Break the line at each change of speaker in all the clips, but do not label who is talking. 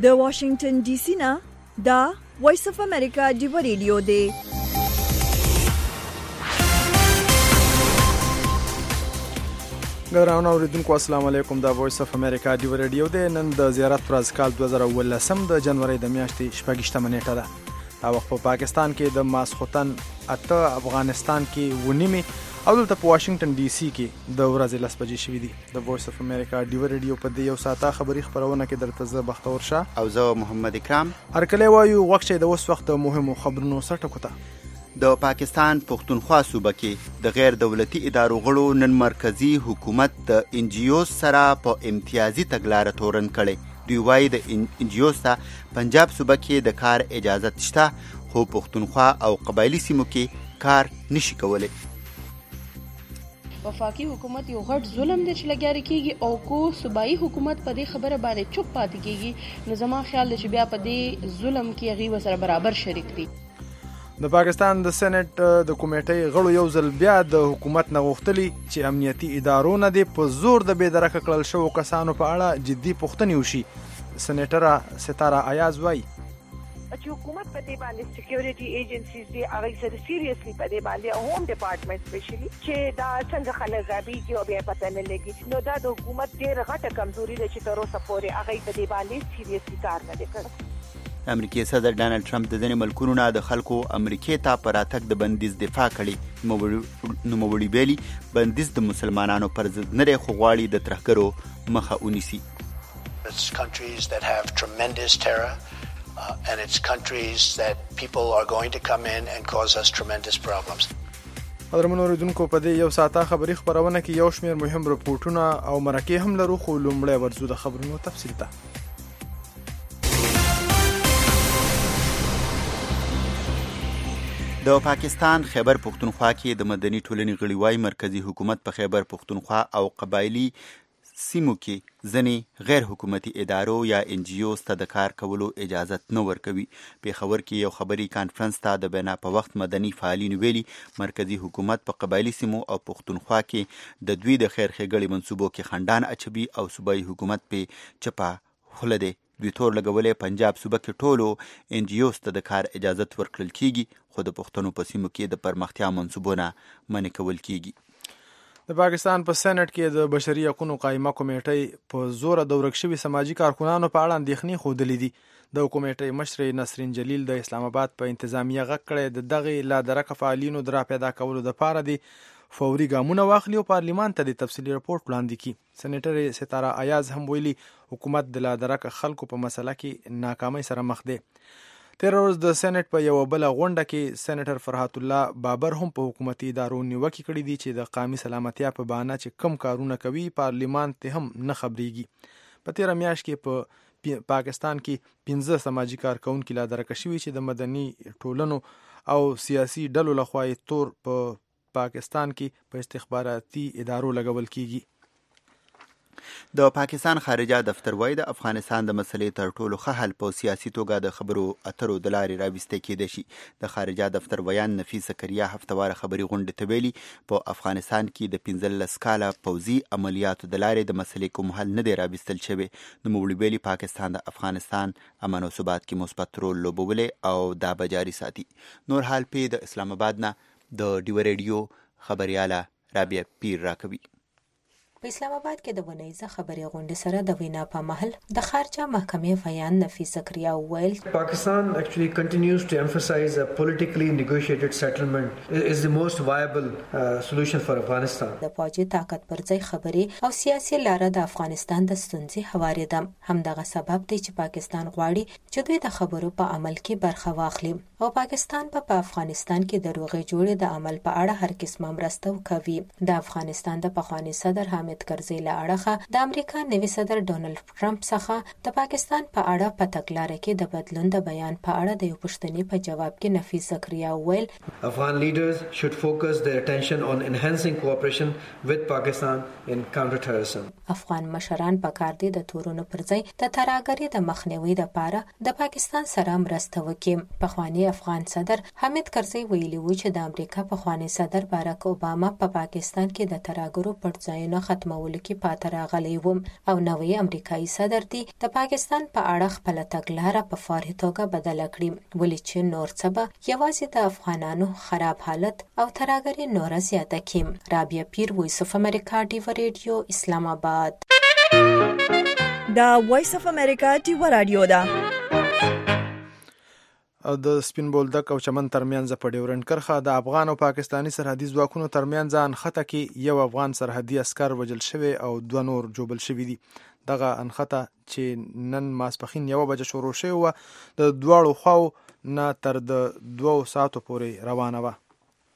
د واشنگټن ډي سي نه دا وایس اف امریکا ډیو ریډیو دی.
ګرانو اوریدونکو السلام علیکم. دا وایس اف امریکا ډیو ریډیو دی. نن د زیارت ورځ کال 2018 د جنوري د میاشتې 28 نیټه ده. دا وخت په پاکستان کې د ماسخوتن 8 افغانستان کې ونیمه او دلته په واشنگټن ډي سي کې د ورځې 10 بجې شوې دي. د وایس اف امریکا ډیو ریډیو په دې یو ساعته خبري خبرونه کې درته زه بختور شاه
او زه محمد اکرام
هر کله وایو وخت چې د وس وخت د مهمو خبرونو سره ټکوته.
د پاکستان پښتونخوا صوبه کې د غیر دولتي ادارو غړو نن مرکزی حکومت د انجیوز سره په امتیازي تګلارې تورن کړي. دوی وایي د انجیوز ته پنجاب صوبه کې د کار اجازه شته، خو پښتونخوا او قبایلی سیمو کې کار نشي کولای.
وفاقي حکومت یو غټ ظلم دی چې لګیاري کیږي، او کو صوبایي حکومت په دې خبره باندې چوپ پاتې کیږي، نو زما خیال دی چې بیا په دې ظلم کې هغه وسره برابر شریک دي.
د پاکستان د سېنات د کمیټې غړو یو ځل بیا د حکومت نه غوښتلي چې امنیتي ادارو نه د په زور د بېدرکه کړل شوو کسانو په اړه جدي پوښتنې وشي. سېنیټره ستاره ایاز وایي
چې حکومت په دې باندې سکیورټي ایجنسیز دی هغه سره سیریسلی په دې باندې هوم ډپارټمنټ سپیشلی چې دا څنګه خلک غابي کې او بیا پته نه لګي، نو دا د حکومت ډېر غټه کمزوري ده چې تر اوسه پورې هغه په دې باندې سیریسلی کار نه دی کړی.
امریکای صدر ډانلډ ټرمپ د ځینې ملکونو نه د خلکو امریکای ته پر اتګ د بندیز دفاع کړي. نوموړي ویلي بندیز د مسلمانانو پر ضد نه دی، خو غواړي د ترهګرو مخه ونیسي.
It's countries that have tremendous terror and it's countries that people are going to come in and cause us tremendous problems.
قدرمنو اوریدونکو په دې یو ساعته خبري خبرونه کې یو شمېر مهم رپورټونه او مرکې هم لرو، خو لومړی ورزو د خبرونو تفصیل ته.
د پاکستان خیبر پښتونخوا کې د مدني ټولنې غړي وايي مرکزی حکومت په خیبر پښتونخوا او قبایلی سیمو کې ځینې غیر حکومتي ادارو یا انجیوز ته د کار کولو اجازت نه ورکوي. پېښور کې یو خبري کانفرنس ته د بنا په وخت مدني فعالینو ویلي مرکزی حکومت په قبایلی سیمو او پښتونخوا کې د دوی د خیر ښېګړې منصوبو کې خنډان اچوي او صوبایي حکومت په چپه خوله دی. دوی تور لګولې پنجاب صوبه کې ټولو انجیوز ته د کار اجازت ورکړل کیږي، خو د پښتنو په سیمو کې د پرمختیا منصوبونه منع کول کیږي.
د پاکستان په سېنات کې د بشري حقوقو قائمه کمیټې په زور د ورک شوي سماجی کارکونانو په اړه اندېښنې ښودلې دي. د کمیټې مشر نسرین جلیل د اسلام آباد په انتظامیه غږ کړی د دغه لا درکه فعالینو د را پیدا کولو لپاره دي فوري ګامونه واخلي او پارلیمان ته د تفصیلي رپورټ وړاندې کړي. سېنیټر ستاره ایاز هم ویلي حکومت د لا درکه خلکو په مسله کې ناکامۍ سره مخ دی. تیر ورځ د سېنات په یو بل غونډه کې سېنیټر فرحات الله بابر هم په حکومتي ادارو نیوکې کړې دي چې د قومي سلامتیا په بهانه چې کم کارونه کوي پارلیمان ته هم نه خبريږي. په تیر میاشت کې په پاکستان کې 15 سماجی کارکونکو لا درکه شوي چې د مدني ټولنو او سیاسي ډلو لخوا تور په پاکستان کې په استخباراتي ادارو لګول کیږي.
د پاکستان خارجه دفتر وايي د افغانستان د مسلې تر ټولو ښه حل په سیاسي توګه د خبرو اترو د لارې راوستل کېدای شي. د خارجه دفتر ویان نفیس زکریا هفتواره خبري غونډه ته ویلي په افغانستان کې د 15 کاله پوځي عملیاتو د لارې د مسلې کوم حل نه دی راوستل شوی. نوموړي ویلي پاکستان د افغانستان امن او ثبات کې مثبت رول لوبولی او دا به جاري ساتي. نور حال په د اسلام آباد نه د ډیو ریډیو خبرياله رابعه پیر راکوي.
په اسلام آباد کې د ونیزه خبري غونډې سره د وینا په محل د خارجه محکمې ویان نفیس زکریا ویل
Pakistan actually continues to emphasize a politically negotiated settlement is the most viable solution for Afghanistan.
د فوجي طاقت پر ځای خبري او سیاسي لاره د افغانستان د ستونزې هواري ده. همدغه سبب دی چې پاکستان غواړي چې دوی د خبرو په عمل کې برخه واخلي او پاکستان په افغانستان کې د روغې جوړې د عمل په اړه هر قسمه مرسته وکوي. د افغانستان د پخوانی صدر حامد کرزي له اړخه د امریکا نوي صدر ډونلډ ټرمپ څخه د پاکستان په اړه په تګلارې کې د بدلون د بیان په اړه د یو پوښتنې په جواب کې نفیس زکریا ویل
Afghan leaders should focus their attention on enhancing cooperation with Pakistan in counterterrorism.
افغان مشران په کار دي د تورونو پر ځای د ترهګرۍ د مخنیوي لپاره د پاکستان سره مرسته وکړي. پخوانی افغان صدر حامد کرزي ویلي و چې د امریکا پخوانی صدر باراک اوباما په پاکستان کې د ترهګرو پر ځایونو ختمولو کې پاتې راغلی و او نوی امریکایي صدر دی د پاکستان په اړه خپل تګلاره په فوري توګه بدله کړې، ولې چې نور څه به یوازې د افغانانو خراب حالت او ترهګري نوره زیاته کړي. رابعه پیر، وایس اف امریکا، ډیو ریډیو، اسلام آباد.
دا وایس اف امریکا ډیو رادیو ده.
د سپین بولدک او چمن ترمنځ په ډیورنډ کرښه د افغان او پاکستانی سرحدي ځواکونو ترمنځ انخته کې یو افغان سرحدي عسكر وژل شوی او 2 نور جوبل شوی دي. دغه انخته چې نن ماسپخین 1 بجه شروع شوی و د دواړو خواو نه تر د 2 ساعتو پورې روانه وه.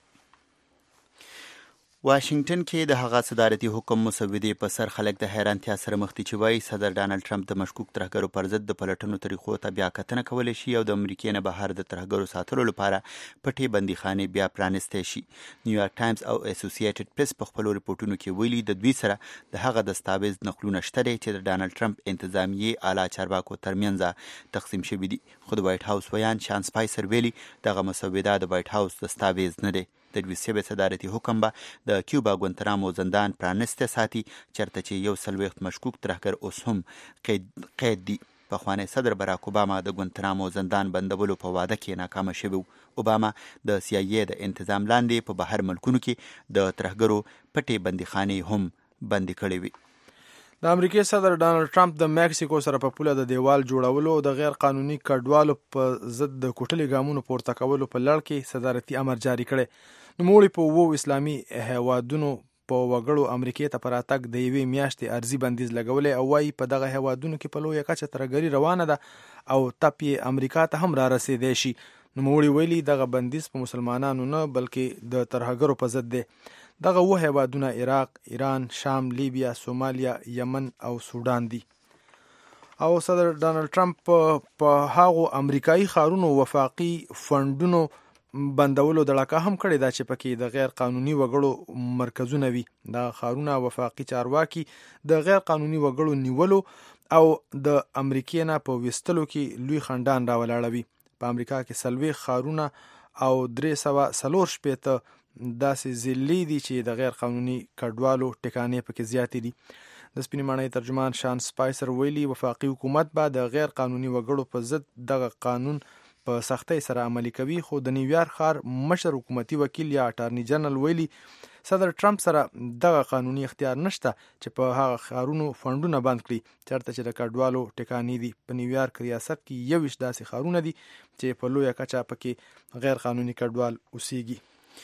واشنگټن کې د هغه صدارتي حکم مسودې په سر خلک د حیرانتیا سره مخ دي چې وایي صدر ډانلډ ټرمپ د مشکوک ترهګرو پر ضد د پلټنو طریقو ته بیا کتنه کولی شي او د امریکې نه بهر د ترهګرو ساتلو لپاره پټې بندیخانې بیا پرانستی شي. نیویارک ټایمز او اسوسییټډ پریس په خپلو ریپورټونو کې ویلي د دوی سره د هغه دستاویز نقلونه شته دي چې د ډانلډ ټرمپ انتظامیې اعلی چارواکو ترمنځ تقسیم شوي دي، خو د وایټ هاوس ویان شان سپایسر ویلي دغه مسوده د وایټ هاوس دستاویز نه دی. د 20 صدارتي حکم به د کیوبا ګونتنامو زندان پرانسته ساتي، چرته چې 140 مشکوک ترهګر اوس هم قید دي. پخوانی صدر براک اوباما د ګونتنامو زندان بندولو په واده کې ناکام شوی. اوباما د CIA د انتظام لاندې په بهر ملکونو کې د ترهګرو پټې بندیخانې هم بندي کړې وي.
د امریکای صدر ډانلډ ټرمپ د میکسیکو سره په پوله د دیوال جوړولو او د غیر قانوني کډوالو په ضد د کوټلي ګامونو پورته کولو په لړ کې صدارتي امر جاری کړی. نوموړي په 2 اسلامي هیوادونو په وګړو امریکای ته پر اتګ د 1 میاشتې ارزي بندیز لګولې او وايي په دغه هیوادونو کې په لویه کچه ترهګري روانه ده او تپ یې امریکا ته هم را رسیدای شي. نوموړي ویلي دغه بندیز په مسلمانانو نه بلکې د ترهګرو په ضد دی. دغه 2 هیوادونه عراق، ایران، شام، لیبیا، سومالیا، یمن او سودان دي. او صدر ډانلډ ټرمپ په هغو امریکایي ښارونو وفاقي فندونو بندولو دړکه هم کړې ده چې پکې د غیر قانوني وګړو مرکزونه وي. دا ښارونه وفاقي چارواکي د غیر قانوني وګړو نیولو او د امریکې نه په ویستلو کې لوی خندان راولاړوي. په امریکا کې 40 ښارونه او 340 داسې ضلعې دي چې د غیر قانوني کډوالو ټکانې پکې زیاتې دي. د سپینې ماڼۍ ترجمان شان سپایسر ویلي وفاقي حکومت به د غیر قانوني وګړو په ضد دغه قانون په سختۍ سره عملي کوي، خو د نیویارک ښار مشر حکومتي وکیل یا اټارني جنرال ویلي صدر ټرمپ سره دغه قانوني اختیار نشته چې په هغه ښارونو فندونه بند کړي چېرته چې د کډوالو ټکانې دي. په نیویارک ریاست کې 21 داسې ښارونه دي چې په لویه کچه پکې غیر قانوني کډوال اوسېږي.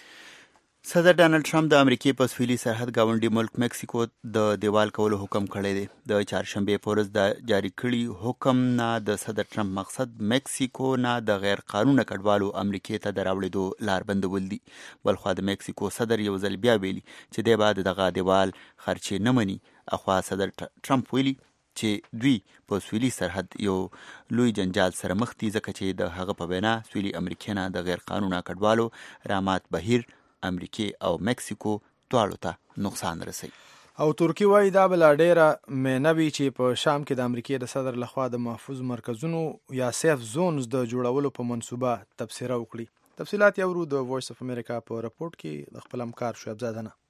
صدر ډانلډ ټرمپ د امریکې په سویلي سرحد ګاونډي ملک میکسیکو د دیوال کولو حکم کړی دی. د چهارشنبې په ورځ د جاری کړي حکم نه د صدر ټرمپ مقصد میکسیکو نه د غیر قانونه کډوالو امریکې ته د راوړېدو لار بندول دي. بلخوا د میکسیکو صدر یو ځل بیا ویلي چې دی به دغه دیوال خرچې نه مني. اخوا صدر ټرمپ ویلي چې دوی په سویلي سرحد یو لوی جنجال سره مخ دي ځکه چې د هغه په وینا سویلي امریکې نه د غیر قانونه کډوالو رامات بهیر امریکې او میکسیکو دواړو ته نقصان رسوي.
او ترکی وایي دا بل ډیره مینوي چې په شام کې د امریکې د صدر لخوا د محفوظ مرکزونو یا سیف زونز د جوړولو په منصوبه تبصره وکړي. تفصیلات یورو د وایس اف امریکا په رپورت کې د خپل همکار شعیب زاده نه.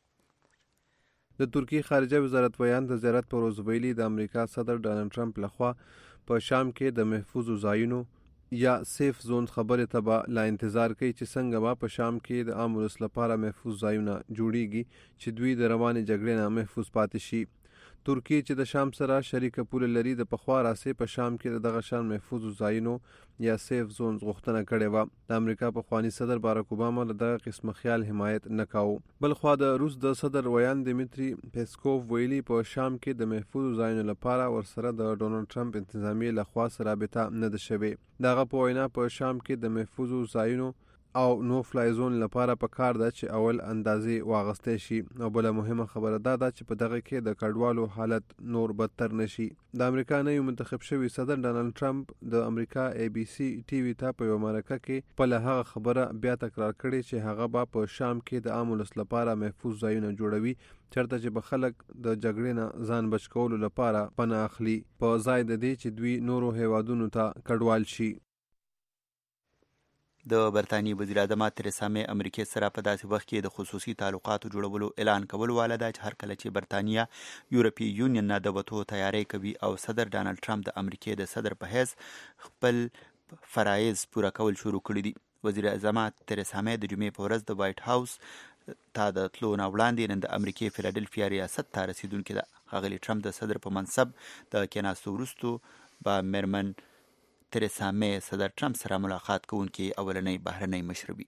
د ترکی خارجه وزارت ویان د زیارت پر ورځ ویلي د امریکا صدر ډانلډ ټرمپ لخوا په شام کې د محفوظ ځایونو یا سیف زون خبره ته به لا انتظار کوي چې څنګه به په شام کې د عام ولس لپاره محفوظ ځایونه جوړیږي چې دوی د روانې جګړې نه محفوظ پاتې شي. ترکیه چې د شام سره شریکه پوله لري د پخوا راسې په شام کې دغه شان محفوظ ځایونو یا سیف زون غوښتنه کړې وه. د امریکا پخوانی صدر باراک اوباما له دغه قسمه خیال حمایت نه کاوه. بلخوا د روس د صدر ویان دیمیتری پیسکوف ویلي په شام کې د محفوظ ځایونو لپاره ورسره د ډونالډ ټرمپ انتظامیې لخوا سره رابطه نه ده شوې. دغه په وینا په شام کې د محفوظ ځایونو او نو فلای زون لپاره په کار ده چې اول اندازې واغستې شي او بل مهمه خبره ده چې په دغه کې د کډوالو حالت نور بدتر نشي. د امریکا نه یو منتخب شوی صدر ډانلډ ټرمپ د امریکا ABC TV ته په یو مرکه کې په هغه خبره بیا تکرار کړي چې هغه به په شام کې د عام ولس لپاره محفوظ ځایونه جوړوي چرته چې به خلک د جګړې نه ځان بچ کولو لپاره پناه اخلي په ځای د دې چې دوی نورو هیوادونو ته کډوال شي.
د برطانیې وزیر اعظم تریسا مې امریکې سره په داسې وخت کې د خصوصي تعلقاتو جوړولو اعلان کول واله ده چې هر کله چې برطانیه یورپي یونین نه د وتو تیاری کوي او صدر ډانلډ ټرمپ د امریکې د صدر په حیث خپل فرایض پوره کول شروع کړي دي. وزیر اعظم تریسا مې د جمعې په ورځ د وایټ هاوس ته د تلو نه وړاندې نن د امریکې فیلادلفیا ریاست ته رسیدونکې ده. ښاغلي ټرمپ د صدر په منصب د کېناستو وروستو به میرمن تریسا مې صدر ټرمپ سره ملاقات کوونکې اولنۍ بهرنۍ مشر وي.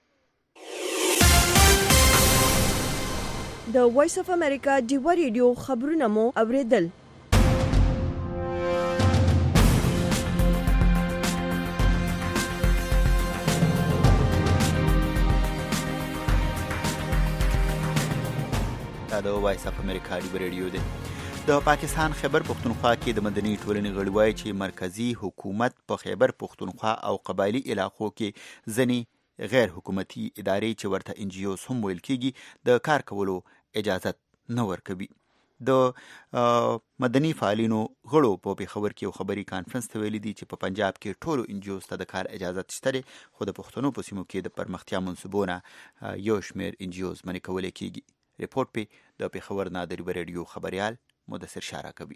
د وایس اف امریکا ډیوه ریډیو خبرونه مو اوریدل.
دا د وایس اف امریکا ډیوه ریډیو دی. د پاکستان خیبر پختونخوا کې د مدني ټولنې غړي وایي چې مرکزی حکومت په خیبر پختونخوا او قبایلی علاقو کې ځینې غیر حکومتي ادارې چې ورته NGOs هم ویل کېږي د کار کولو اجازت نه ورکوي. د مدني فعالینو غړو په پېښور کې یو خبري کانفرنس ته ویلي دي چې په پنجاب کې ټولو NGOs ته د کار اجازت شته دی، خو د پښتنو په سیمو کې د پرمختیا منصوبونه یو شمېر NGOs منې کولی کېږي. رپورټ پې د پېښور نه د ډیوه ریډیو خبریال مدثر شارع کوي.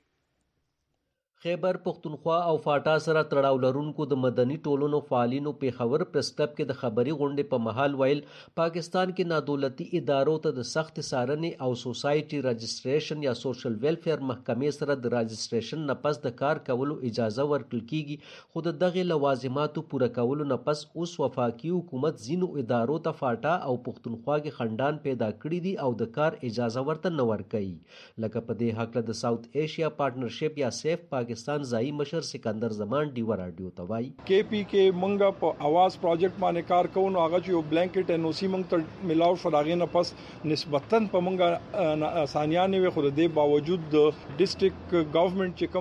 خیبر پختونخوا او فاټا سره تړاو لرونکو د مدني ټولنو فعالینو پېښور پریس کلب کې د خبري غونډې په مهال ویل پاکستان کې نادولتي ادارو ته د سخت څارنې او سوسایټي رجسټریشن یا سوشل ویلفیر محکمې سره د رجسټریشن نه پس د کار کولو اجازه ورکړل کیږي، خو د دغه لوازماتو پوره کولو نه پس اوس وفاقي حکومت ځینو ادارو ته فاټا او پختونخوا کې خندان پیدا کړی دي او د کار اجازه ورته نه ورکوي. لکه په دې حق د ساوث ایشیا پارټنرشپ یا سیف پاکستان ځای مشر سکندر زمان ډیوه راډیو ته وایي
KP کې مونږه په आवाज پروجیکټ باندې کار کوو، هغه چې یو بلانکټ NOC مونږ ته ملاو شو، هغه نه پس نسبتاً په مونږه آسانیانه وي، خو د دې باوجود د ډیسټریکټ ګورنمنت چې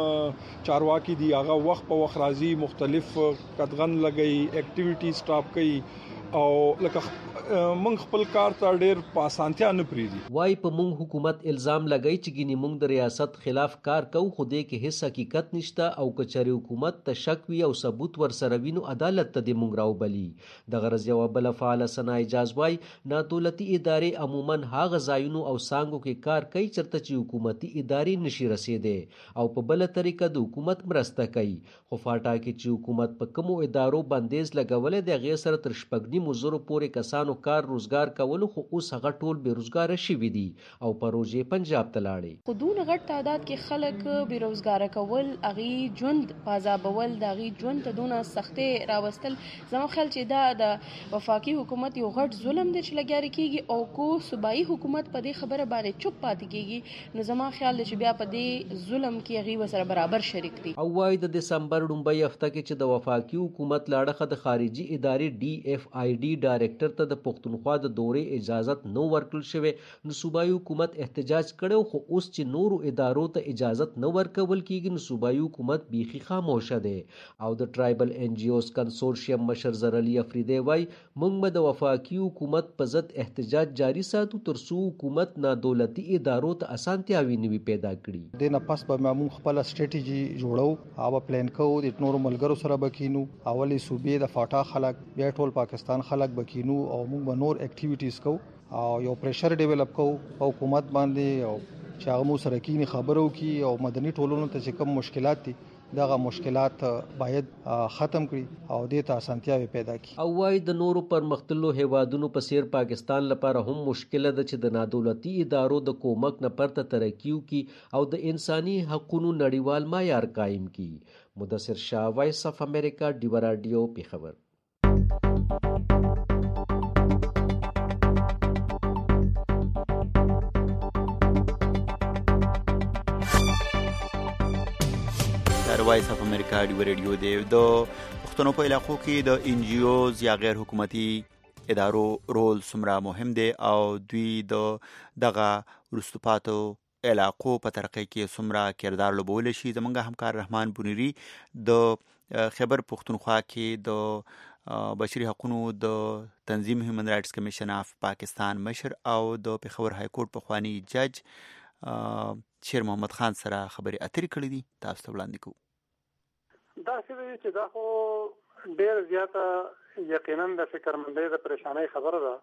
کوم چارواکي دي هغه وخت په وخت راځي، مختلف قدغن لګي، اکټیویټي سټاپ کوي او لکه مونږ خپل کار ته ډېر په اسانتیا نه پریږدي.
وای په مونږ حکومت الزام لګی چې ګینه مونږ د ریاست خلاف کار کوو، خو دې کې هیڅ حقیقت نشته او کچري حکومت ته شک وي او ثبوت ورسره وینو عدالت ته د مونږ راوبلی. د غرض یو بل فعال سنا اجازه وای نادولتي ادارې عموما هغه ځایونو او سانګو کې کار کوي چرته چې حکومتي ادارې نشي رسیدي او په بل طریقه د حکومت مرسته کوي، خو فاټا کې چې حکومت په کومو ادارو بندیز لګولې د غیر سره تر شپږنی مزرو پورې کسانو کار روزګار کولو، خو اوس هغه ټول بیروزګار شوي دي او پروژې پنجاب ته لاړې.
خو دون غټ تعداد کې خلک بیروزګار کول، اغي ژوند پازابول، د اغي ژوند ته دونه سختي راوستل، زموږ خیال چې دا د وفاقي حکومت یو غټ ظلم دی چې لګیاري کیږي او کو صوبایي حکومت په دې خبره باندې چوپ پاتې کیږي، نو زموږ خیال دی چې بیا په دې ظلم کې اغي وسره برابر شریک دي.
او وايي د دسمبر لومبۍ هفته کې چې د وفاقي حکومت لاړه د خارجي ادارې DFID ډایرکټر ته د پختونخوا د دورې اجازت نو ورکړل شوی، نو صوبایي حکومت احتجاج کړو، خو اوس چې نورو ادارو ته اجازت نو ورکول کیږي نو صوبایي حکومت بیخي خاموشه دی. او د ټرایبل NGOs کنسورشیم مشر زرعلی افریدی وای موږ به د وفاقي حکومت په ضد احتجاج جاری ساتو تر څو حکومت نادولتي ادارو ته اسانتیاوي نوي پیدا کړي.
د نه پس به موږ خپل سټریټیجی جوړو او پلان کوو، د نورو ملګرو سره بکینو، اولی صوبې د فاټا خلک بیا ټول پاکستان خلک بکینو او موږ به نور اکټیویټیز کوو او یو پریشر ډیولپ کوو په حکومت باندې او چې هغه مو سره کینی خبرو کی او مدني ټولنو ته چې کوم مشکلات دي دغه مشکلات باید ختم کړي او د ته اسانتیاوي پیدا کړي.
او وايي د نورو پرمختللو هیوادونو په څیر پاکستان لپاره هم مشکل ده چې د نادولتي ادارو د کومک نه پرته ترقیو کی او د انساني حقوقو نړیوال معیار قائم کی. مدثر شاه، وایس اف امریکا، ډیوه راډیو، پېښور.
وایس اف امریکا ډیوه ریډیو دی. د پښتنو په علاقو کې د NGOs یا غیر حکومتي ادارو رول څومره مهم دی او دوی دغه وروسته پاتو علاقو په ترقۍ کې څومره کردار لوبولی شي. زموږ همکار رحمان بونیری د خیبر پختونخوا کې د بشري حقوقو د تنظیم هیومن رائټس کمیشن اف پاکستان مشر او د پېښور های کورټ پخوانی جج شیر محمد خان سره خبرې اترې کړې دي، تاسو ته وړاندې کوو.
دا څه چې دا خو ډېر زیاته یقینا د فکرمندۍ د پریشانۍ خبره ده،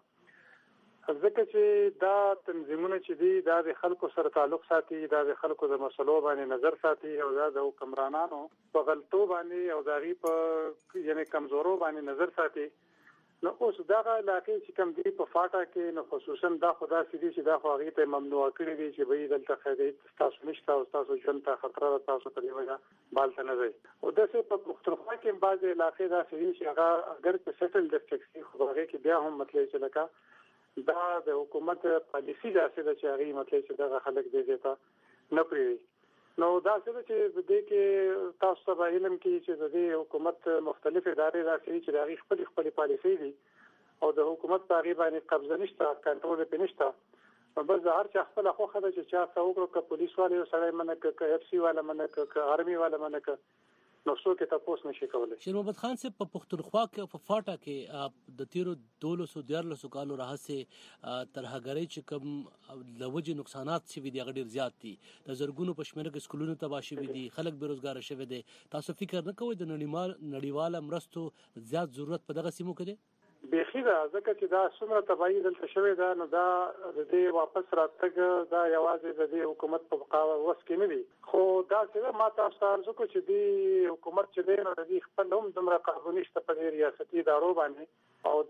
ځکه چې دا تنظیمونه چې دي دا د خلکو سره تعلق ساتي، دا د خلکو د مسلو باندې نظر ساتي او دا د حکمرانانو په غلطو باندې او داغي په یعنی کمزورو باندې نظر ساتي. نو اوس دغه علاقې چې کوم دي په فاټا کې نو خصوصا دا خدا سړي چې دا خو هغه ته ممنوع کړی دي چې به دلته خدای تاسو نشته او تاسو ژوند ته خطر ده، تاسو په دې وجه بالته نه ځي. او دغه په پښتونخوا کې بعض علاقې دا سړي چې هغه اگر په سټل ډسټرکټ خو هغه کې بیا هم مطلب چې لکه دا د حکومت پالیسی داسې ده چې هغه مطلب چې دغه خلک دې ته نه پریږي. نو دا څه چې د دې کې تاسو ته علم کې چې د حکومت مختلف ادارې راځي چې هغه خپل پالیسي دي او د حکومت په غیبه باندې قبضه نشته، کنټرول پې نشته. بس هر چا خپل خوخه ده چې چا څه وکړو، که پولیس والے سړی منه که اف سی والا منه که آرمي والا منه که نو څوک ته تاسو نشي کولای.
شیر محمد خان صاحب په پښتونخوا کې په فاټا کې د تیرو 1214 کالو راهسه ترهګری چې کوم لوجه نقصانات شوي دي غډیر زیات دي، د زرګونو پښمنه کې سکولونو تباہ شوي دي، خلک بیروزګار شوي دي. تاسو فکر نه کوئ د نړیواله مرستو زیات ضرورت په دغه سیمو کې دی؟
بیخي ده، ځکه چې دا څومره تباهي دلته شوې ده نو دا د دې واپس راتګ دا یوازې د دې حکومت په وس کې نه دي. خو دا چې ما تاسو ته عرض وکړو چې د حکومت چې دی نو د دې خپل هم دومره قانوني شته په ریاستي ادارو باندې او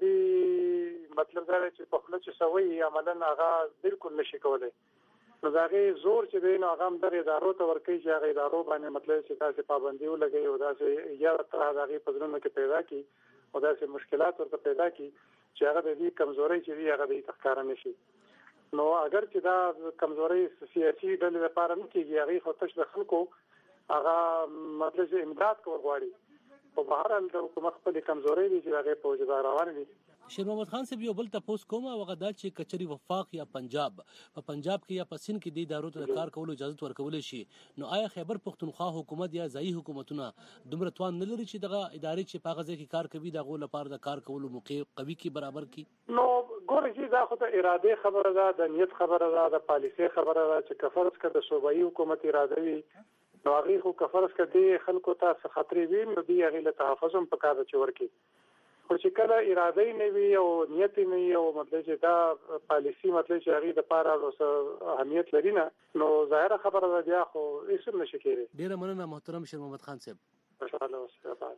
د مطلب دا چې په خپل چې سوي عملاً هغه بالکل نشي کولای. نو دا غي زور چې دی نو هغه هم د ادارو ته ورکوي چې هغه ادارو باندې مطلب چې تاسو پابندي ولګي او دا چې یا تر هغه په ځلونو کې پیدا کی او داسې مشکلات ورته پیدا کی چې هغه د دې کمزوري چې دی هغه د تخکار نشي. نو اگر چې دا کمزوري سیاسي ډلې لپاره نه کیږي، هغه خو تاسو د خلکو هغه مطلب امداد کول غواړي په بهر حال د حکومت خپل کمزوري دي چې هغه په وجه روان دي.
شیر محمد خان صاحب یو بل تاسو کوم هغه دا چې کچري وفاق یا پنجاب کې یا په سند کې د ادارو ته کار کولو اجازه ورکول شي، نو آیا خیبر پښتونخوا حکومت یا ځایي حکومتونه دومره توان نه لري چې دغه ادارې چې په غزه کې کار کوي دغه لپاره د کار کولو موقع قوي کی برابر کی؟
نو ګورئ چې دا خو د اراده خبره ده، د نیت خبره ده، د پالیسي خبره ده چې کفرس کده صوبایي حکومت اراده وي نو هغه خو کفرس کده خلکو ته خطرې وي نو دی هغه له تحفظ هم پکاره چې ورکی. خو چې کله اراده نه وي او نیت نه وي او مطلب چې دا پالیسی مطلب چې هغه د پاره اهمیت لري نه نو ظاهره خبره ده بیا خو هیڅ نشي کېږي.
ډیره مننه محترم شیر محمد خان صاحب.
ان شاء الله.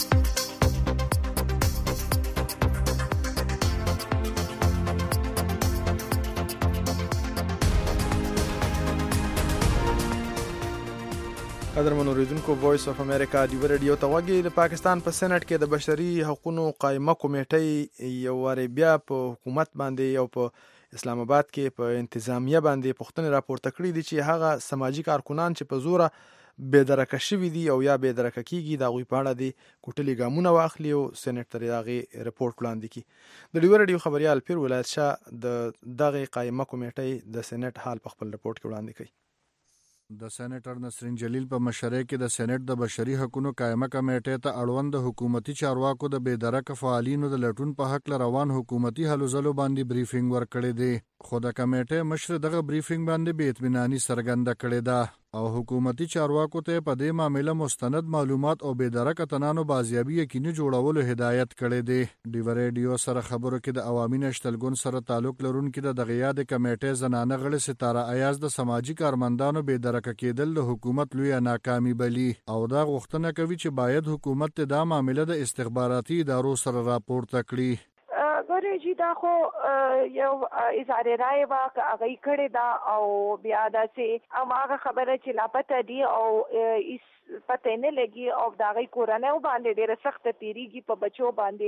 قدرمن اوریدونکو، وایس اف امریکا دی ریډیو ته وګورئ. د پاکستان په سېنات کې د بشري حقوقو قائمه کمیټې یو واری بیا په حکومت باندې او په اسلام آباد کې په انتظامیه باندې پوښتنې راپورته کړې دي چې هغه سماجی کارکونان چې په زوره بې درکه شوي دي او یا بې درکه کیږي د هغوی په اړه د کوټلي ګامونه واخلي او سېنات ته هغې رپورټ وړاندې کړي. د ډیو ریډیو خبریال پیر ولایت شاه د دغې قائمه کمیټې د سېنات حال په خپل رپورټ کې وړاندې کړي.
د سېنیټر نسرین جلیل په مشرۍ کې د سېنات د بشري حقوقو قائمه کمیټې ته اړوند حکومتي چارواکو د بې درکه فعالینو د لټون په حق روان حکومتي هلو ځلو باندې بریفینګ ورکړی دی، خو د کمیټې مشر دغه بریفینګ باندې بې اطمیناني څرګنده کړې ده او حکومتي چارواکو ته په دې معاملې مستند معلومات او بې درکه تنانو بازیابي یقیني جوړولو هدایت کړی دی. ډیو ریډیو سره خبرو کې د عوامي نشتلګون سره تعلق لرونکي د دغه یاد کمیټې زنانه غړي ستاره ایاز د سماجی کارمندانو بې درکه کېدل د حکومت لوی ناکامي بلی او دا غوښتنه کوي چې باید حکومت ته دا معاملې د استخباراتي ادارو سره راپورته کړي.
ګورې چې دا خو یو اظهار رائے وا هغه کړی دا او بیا داسې هغه خبره چې لاپته دي او پته نه لګي او دا غي کورانه باندې ډیره سخت تیریږي په بچو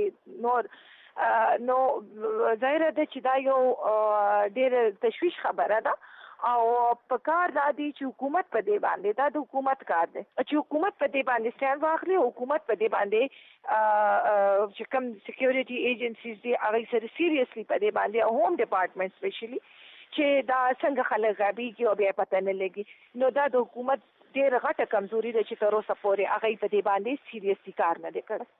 باندې نو ظاهر ده چې دا یو ډیره تشویش خبره ده او په کار دا دی چې حکومت په دې باندې دا د حکومت کار دی چې حکومت په دې باندې سټاند واخلي، حکومت په دې باندې چې کوم سکیورټي ایجنسیز دي هغه سره سیریسلی په دې باندې هوم ډپارټمنټ سپیشلی چې دا څنګه خلک غابيږي او بیا پته نه لګي نو دا د حکومت ډېر غټه کمزوري ده چې تر اوسه پورې هغه په دې باندې سیریسلی کار نه دی کړی.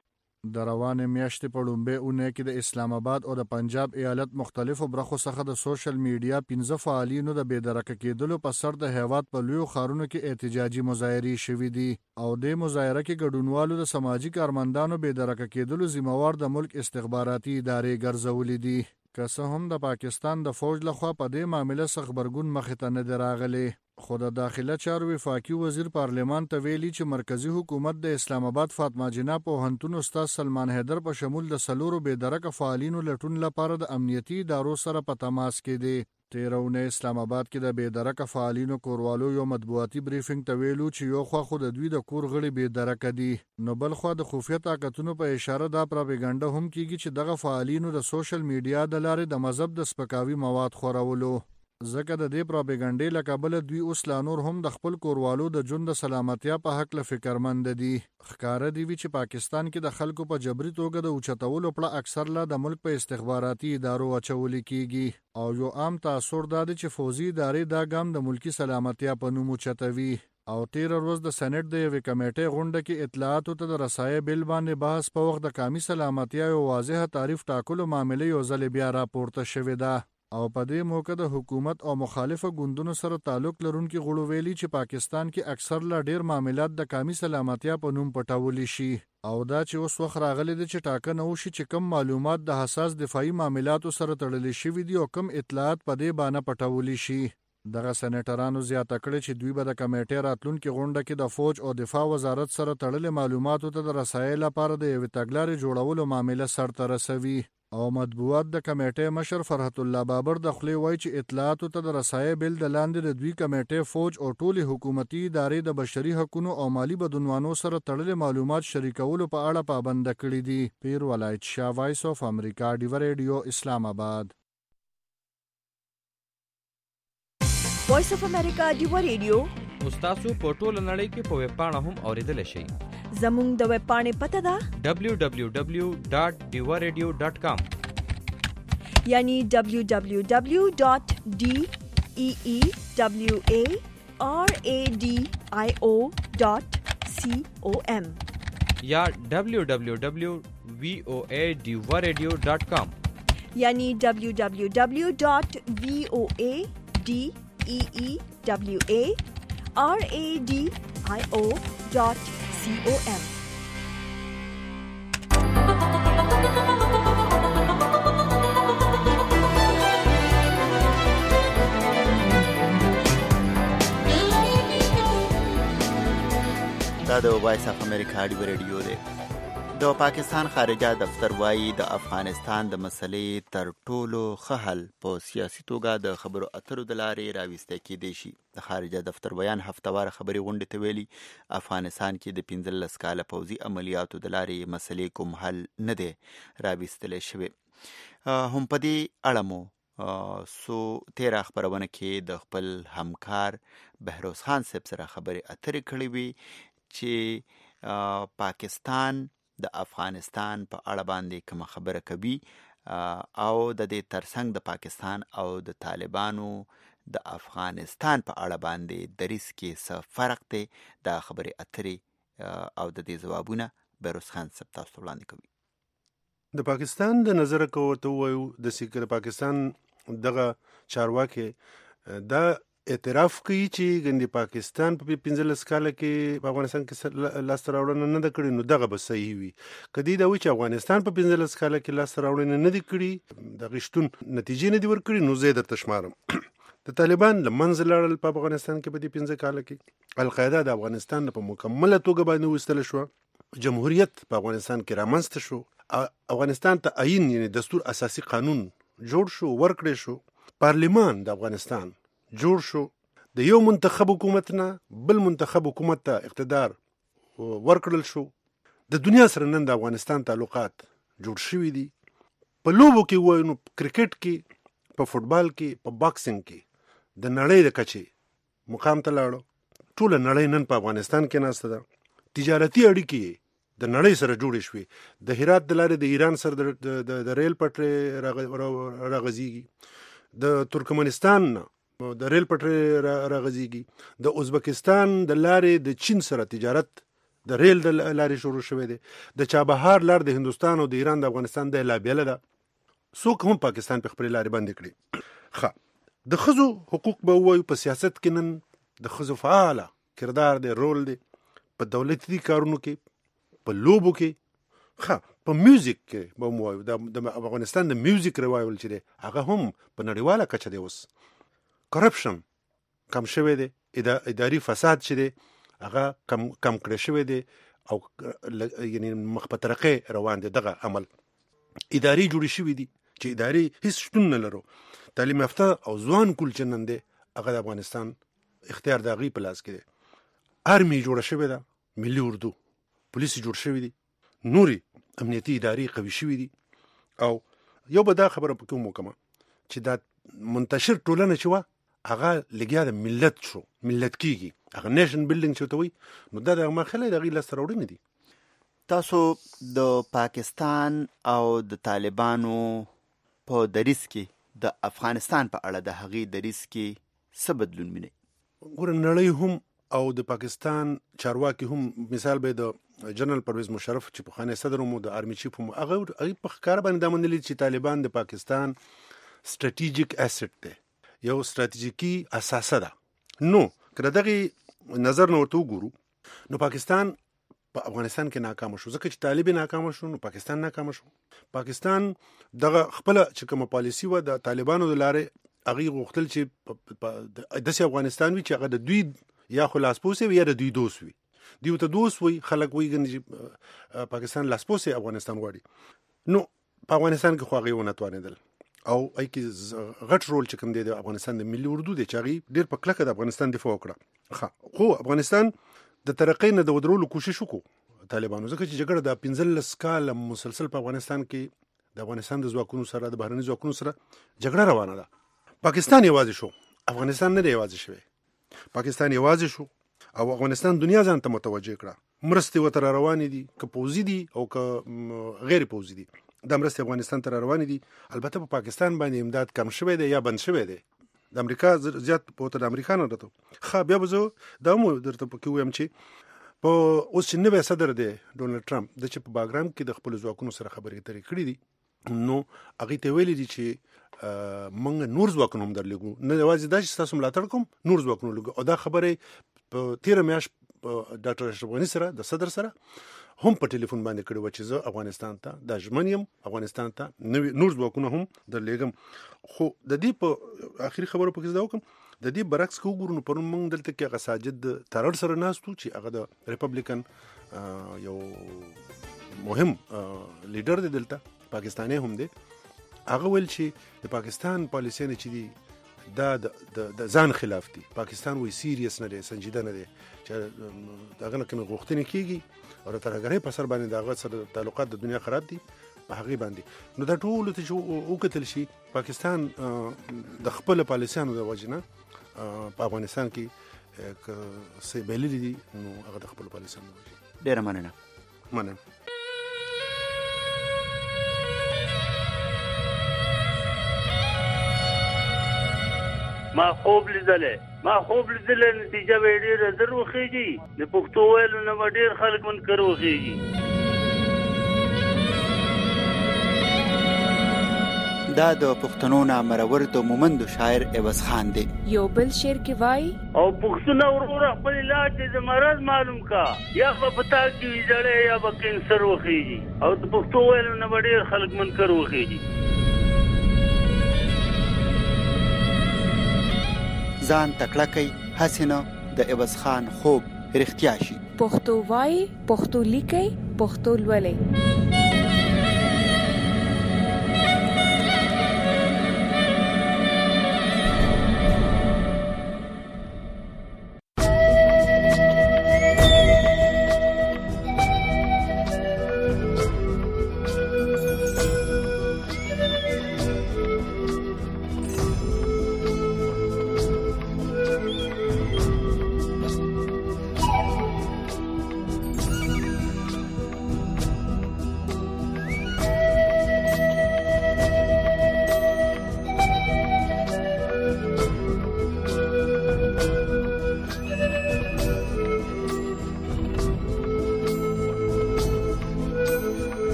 د روانې میاشتې په لومبۍ اونۍ کې د اسلام آباد او د پنجاب ایالت مختلفو برخو څخه د سوشل میډیا 15 فعالینو د بېدرکه کېدلو په سر د هیواد په لویو ښارونو کې احتجاجي مظاهرې شوي دي او د مظاهره کې ګډونوالو د سماجي کارمندانو بېدرکه کېدلو ذمہوار د ملک استخباراتي ادارې ګرځولې دي. که څه هم د پاکستان د فوج لخوا په دې معامله څخه غبرګون مخې ته نه دی راغلی، خو د داخله چارو وفاقي وزیر پارلمان ته ویلي چې مرکزی حکومت د اسلام آباد فاطمه جناح پوهنتون استاد سلمان حیدر په شمول د څلورو بېدرکه فعالینو لټون لپاره د امنیتي ادارو سره په تماس کې دی. تېره اونۍ اسلام آباد کې د بېدرکه فعالینو کوروالو یو مطبوعاتي بریفینګ ته ویلو چې یو خوا خو د دوی د کور غړي بېدرکه دي، نو بل خوا د خفیه طاقتونو په اشاره دا پراپګانډه هم کیږي چې دغه فعالینو د سوشل میډیا د لارې د مذهب د سپکاوي مواد خورولو. ځکه د دې پراپګانډې له کبله دوی اوس لا نور هم د خپل کوروالو د ژوند د سلامتیا په حق له فکرمند دي. ښکاره دی وي چې پاکستان کې د خلکو په جبري توګه د اوچتولو پړه اکثر لا د ملک په استخباراتي ادارو اچول کیږي او یو عام تاثر دا دی چې فوزي ادارې دا ګام د ملکی سلامتیا په نوم اوچتوي. او تیر ورځ د سېنات د یوې کمیټې غونډه کې اطلاعاتو ته د رسایي بل باندې بحث په وخت د قومي سلامتیا یو واضح تعریف ټاکلو معاملې یو ځل بیا راپورته شوې ده او په دې موقع د حکومت او مخالفه ګوندونو سره تعلق لرونکي غړو ویلي چې پاکستان کې اکثر لا ډیر معاملات د قومي سلامتیا په نوم پټول شي او دا چې اوس وخت راغلی دی چې ټاکنه وشي چې کم معلومات د حساس دفاعي معاملاتو سره تړلي شوي دي او کم اطلاعات په دې باندې پټول شي. دغه سېنیټرانو زیاته کړې چې دوی به د کمیټې راتلونکي غونډه کې د فوج او دفاع وزارت سره تړلې معلوماتو ته د رسایۍ لپاره د یوې تګلارې جوړولو معامله سرته رسوي او مطبوعات د کمیټې مشر فرحت الله بابر د خولې وایي چې اطلاعاتو ته د رسایۍ بل د لاندې د دوی کمیټې فوج او ټولې حکومتي ادارې د بشري حقوقو او مالی بدعنوانو سره تړلې معلومات شریکولو په اړه پابند کړي دي. پیر ولایت شاه، وایس اف امریکا، ډیو ریډیو، اسلام آباد.
وایس اف امریکا ډیو ریډیو
تاسو په ټوله نړۍ کې په ویب پاڼه هم اوریدل شئ.
زموږ د ویب پاڼې پته ده
www.diwaradio.com
یعنی www.deewaradio.com
یا www.voadiwaradio.com
یعنی www.voadiwaradio.com.
دا د وایس اف امریکا ډیو ریډیو دی. د پاکستان خارجه دفتر وایي د افغانستان د مسلې تر ټولو ښه حل په سیاسي توګه د خبرو اترو د لارې راویستی کیدی شي. د خارجه دفتر بیان هفتواره خبري غونډې ته ویلي افغانستان کې د 15 کاله پوځي عملیاتو د لارې مسلې کوم حل نه دی راویستلی شوی. هم په دې اړه مو تیره خبرونه کې د خپل همکار بهروز خان صاحب سره خبرې اترې کړې وي چې پاکستان د افغانستان په اړه باندې کوم خبره کوي او د دې ترڅنګ د پاکستان او د طالبانو د افغانستان په اړه باندې دریس کې څه فرق دی. دا خبرې اترې او د دې ځوابونه بهروز خان صاحب تاسو وړاندې کوي.
د پاکستان د نظر کوته وایو د سیکر پاکستان دغه چارواکي دا اعتراف کوي چې ګندې پاکستان په 15 کال کې په افغانستان کې لاس راوړنه نه کړې، نو دغه به صحیح وي. کدی دا وی چې افغانستان په 15 کال کې لاس راوړنه نه کړې، د غشتون نتیجې نه دی ورکړي، نو زه درته شمارم. د طالبان لمنځه لاړل په افغانستان کې په دې 15 کال کې. القاعده د افغانستان په مکمله توګه باندې وستل شو، جمهوریت په افغانستان کې رامنځته شو، افغانستان ته عین یعنی دستور اساسي قانون جوړ شو، ورکړې شو، پارلمان د افغانستان جوړ شو، د یو منتخب حکومت نه بل منتخب حکومت ته اقتدار ورکړل شو. د دنیا سره نن د افغانستان تعلقات جوړ شوي دي. په لوبو کې وایو، کرکټ کې، په فوټبال کې، په باکسینګ کې د نړۍ د کچې مقام ته لاړو. ټوله نړۍ نن په افغانستان کې ناسته ده. تجارتي اړیکې د نړۍ سره جوړې شوې. د هرات د لارې د ایران سره د ریل پټرۍ راغځېږي، د ترکمنستان د ریل پټرۍ راغځېږي، د ازبکستان د لارې د چین سره تجارت د ریل د لارې شروع شوې ده د چابهار لار د هندستان او د ایران د افغانستان د لا بیل ده څوک هم پاکستان په خپل لارې بند کړي د خزو حقوق به وایو په سیاست کې نن د خزو فعاله کردار دی رول دی په دولتي کارونو کې په لوبو کې په میوزیک کې به وایو د افغانستان د میوزیک ریوایول چې دی هغه هم په نړیواله کچه دی اوس کرپشن کم شوی دی اداري فساد چې دی هغه کم کړی شوی دی او یعنی مخ په ترقې روان دی دغه عمل اداري جوړې شوي دي چې اداري هیڅ شتون نه لرو تعلیم یافته او ځوان کول چې نن دی هغه د افغانستان اختیار د هغوی په لاس کې دی آرمي جوړه شوې ده ملي اردو پولیس جوړ شوي دي نوري امنیتي ادارې قوي شوي دي او یو به دا خبره پکې هم وکړم چې دا منتشر ټولنه چې وه هغه لګیا د ملت شو ملت کېږي هغه نیشن بلډینګ چې ورته وایي نو دا د مخله د هغوی لاسته راوړنې دي
تاسو د پاکستان او د طالبانو په دریځ کې د افغانستان په اړه د هغې دریځ کې څه بدلون وینئ
ګوره نړۍ هم او د پاکستان چارواکي هم مثال به د جنرال پرویز مشرف چې پخوانی صدر هم د آرمي چیف هم هغه په ښکاره باندې دا منلي چې طالبان د پاکستان سټریټیجیک اسټ دی یو ستراتیژیکي اساسه ده نو که د دغې نظر نه ورته وګورو نو پاکستان په افغانستان کې ناکامه شو ځکه چې طالب ناکامه شو نو پاکستان ناکامه شو پاکستان دغه خپله چې کومه پالیسي وه د طالبانو د لارې هغوی غوښتل چې داسې افغانستان وي چې هغه د دوی یا خو لاسپوس وي یا د دوی دوست وي دوی ورته دوست وي خلک وایي چې پاکستان لاسپوس افغانستان غواړي نو په افغانستان کې خو هغوی ونه توانېدل او ای کې غټ رول چې کوم دی د افغانستان د ملي اردو دی چې هغوی ډېر په کلکه د افغانستان دفاع وکړه خو افغانستان د ترقۍ نه د ودرولو کوشش وکړو طالبانو ځکه چې جګړه د 15 کاله مسلسل په افغانستان کې د افغانستان د ځواکونو سره د بهرني ځواکونو سره جګړه روانه ده پاکستان یوازې شو افغانستان نه دی یوازې شوی پاکستان یوازې شو او افغانستان دنیا ځان ته متوجه کړه مرستې ورته روانې دي که پوځي دي او که غیر پوځي دي دا مرستې افغانستان ته روانې دي البته په پاکستان باندې امداد کم شوی دی یا بند شوی دی د امریکا زیات په د امریکا نه راته بیا به زه دا هم درته پکې ووایم چې په اوس چې نوی صدر دی ډونالډ ټرمپ د چې په باګرام کې د خپلو ځواکونو سره خبرې اترې کړي دي نو هغوی ته ویلي دي چې موږ نور ځواکونه هم درلېږو نه یوازې دا چې ستاسو ملاتړ کوم نور ځواکونه لګو او دا خبرې په تېره میاشت ډاکټر اشرف غني سره د صدر سره هم په ټلیفون باندې کړی و چې زه افغانستان ته دا ژمن یم افغانستان ته نور ځواکونه هم درلېږم خو د دې په آخري خبرو پکې زده وکړم د دې برعکس که وګورو نو پرون موږ دلته کې هغه ساجد تارړ سره ناست وو چې هغه د ریپبلیکن یو مهم لیډر دی دلته پاکستانی هم دی هغه ویل چې د پاکستان پالیسي نه چې دي دا د ځان خلاف دي پاکستان وایي سیریس نه دی سنجیده نه دی چې دغه نه کومې غوښتنې کېږي او د ترهګرۍ په سر باندې د هغه سره تعلقات د دنیا خراب دي په هغې باندې نو دا ټولو ته چې وکتل شي پاکستان د خپلو پالیسیانو د وجې نه په افغانستان کې که څه بایللي دي نو هغه د خپلو پالیسیانو د وجې
ډېره مننه
ما خوب لیدلې نتیجه به ډېره زر وخېږي د پښتو ویلو نه به ډېر خلک منکر وخېږي
دا د پښتنو نامرور د مومندو شاعر عوض خان دی
یو بل شعر کې وای
او پښتون ورور خپل علاج د مرض معلوم کا یا په پتا کې ویځړې یا په کینسر وخېږي او د پښتو ویلو نه به ډېر خلک منکر وخېږي
ځان تکړه کوي هسې نه د عوض خان خوب رښتیا شي
پښتو وای پښتو لیکي پښتو لولئ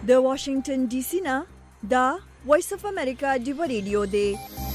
د واشنگټن ډي سي نه دا وایس اف امریکا ډیو ریډیو دی.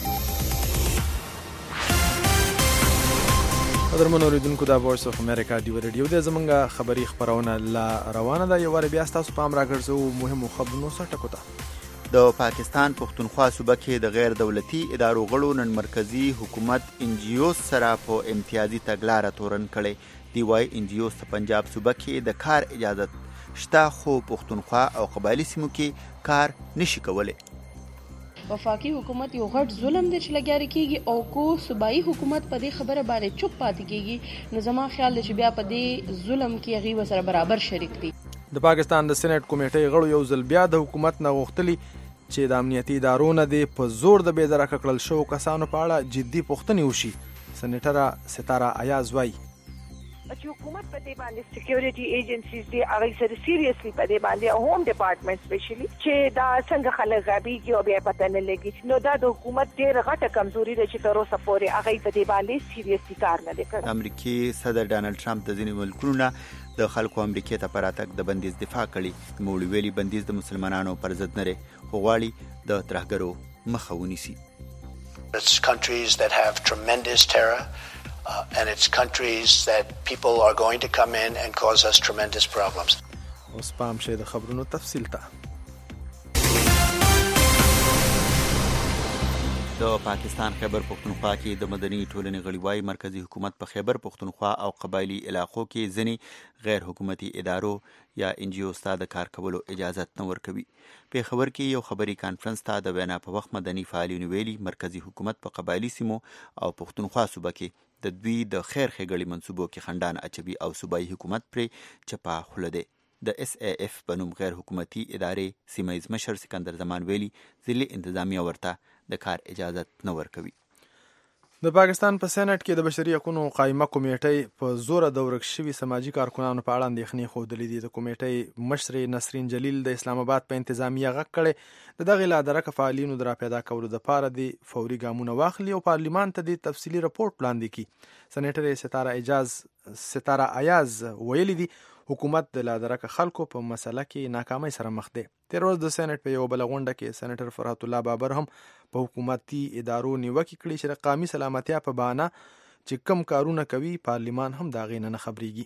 قدرمن اوریدونکو دا وایس اف امریکا ډیو ریډیو دی. زمونږ خبری خبرونه لا روانه ده. یو وار بیا تاسو پام راګرځو مهمو خبرونو سره ټکو ته.
د پاکستان پښتونخوا صوبه کې د غیر دولتي ادارو غړو نن مرکزی حکومت NGO سره په امتیازي تګلاره تورن کړي. دی وايي NGO ته پنجاب صوبه کې د کار اجازه شته خو پښتونخوا او قبایلی سیمو کې کار نشي کولای.
وفاقي حکومت یو غټ ظلم دی چې لګیاري کیږي او کو صوبایي حکومت په دې خبره باندې چوپ پاتې کیږي نو زما خیال دی چې بیا په دې ظلم کې هغه سره برابر شریک دي.
د پاکستان د سېنات کمیټې غړو یو ځل بیا د حکومت نه غوښتلي چې د امنیتي ادارو نه دی په زور د بېدرکه کړل شو کسانو په اړه جدي پوښتنې وشي. سېنیټره ستاره ایاز وایي
چې حکومت په دې باندې سکیورټي ایجنسیز دي هغه سره سیریسلی په دې باندې هوم ډپارټمنټ سپیشلی چې دا څنګه خلک غابيږي او بیا پته نه لګي نو دا د حکومت ډېر غټه کمزوري ده چې تر اوسه پورې هغه په دې باندې سیریسلی کار نه کوي.
امریکای صدر ډانلډ ټرمپ د ځینې ملکونو د خلکو امریکای ته پراتګ د بندیز دفاع کړي. نوموړي ویلي بندیز د مسلمانانو پر ضد نه لري خو غواړي د ترهګرو مخه ونیسي.
It's countries that have tremendous terror. And it's countries that people are going to come in and cause us tremendous problems.
اوس پام شه د خبرونو تفصیل ته.
د پاکستان خیبر پختونخوا کې د مدني ټولنې غړي وايي مرکزی حکومت په خیبر پختونخوا او قبایلی علاقو کې ځینې غیر حکومتي ادارو یا NGO ته د کار کولو اجازه نه ورکوي. په خبر کې یو خبري کانفرنس ته د وینا په وخت مدني فعالینو ویلي مرکزی حکومت په قبایلی سیمو او پختونخوا صوبه کې د دوی د خیر ښېګړې منصوبو کې خندان اچوي او صوبایي حکومت پرې چپه خوله دی. د SAF په نوم غیر حکومتي ادارې سیمه ییز مشر سکندر زمان ویلي ضلعي انتظامیه ورته د کار اجازه نه ورکوي.
د پاکستان په سېنات کې د بشري حقوقو قائمه کمیټې په زور د ورک شوي سماجی کارکونانو په اړه اندېښنې ښودلې دي. د کمیټې مشر نسرین جلیل د اسلام آباد په انتظامیه غږ کړی د دغه لا درکه فعالینو د راپیدا کولو لپاره د فوري ګامونه واخلي او پارلیمان ته د تفصیلي رپورټ وړاندې کړي. سېنیټر ستاره ایاز ویلي دي حکومت د لا درکه خلکو په مسله کې ناکامۍ سره مخ دی. تیر ورځ د سېنات په یو بل غونډه کې سېنیټر فرحت الله بابر هم په حکومتي ادارو نیوکه کړې چې د قومي سلامتیا په بهانه چې کم کارونه کوي پارلیمان هم دا غي نه خبريږي.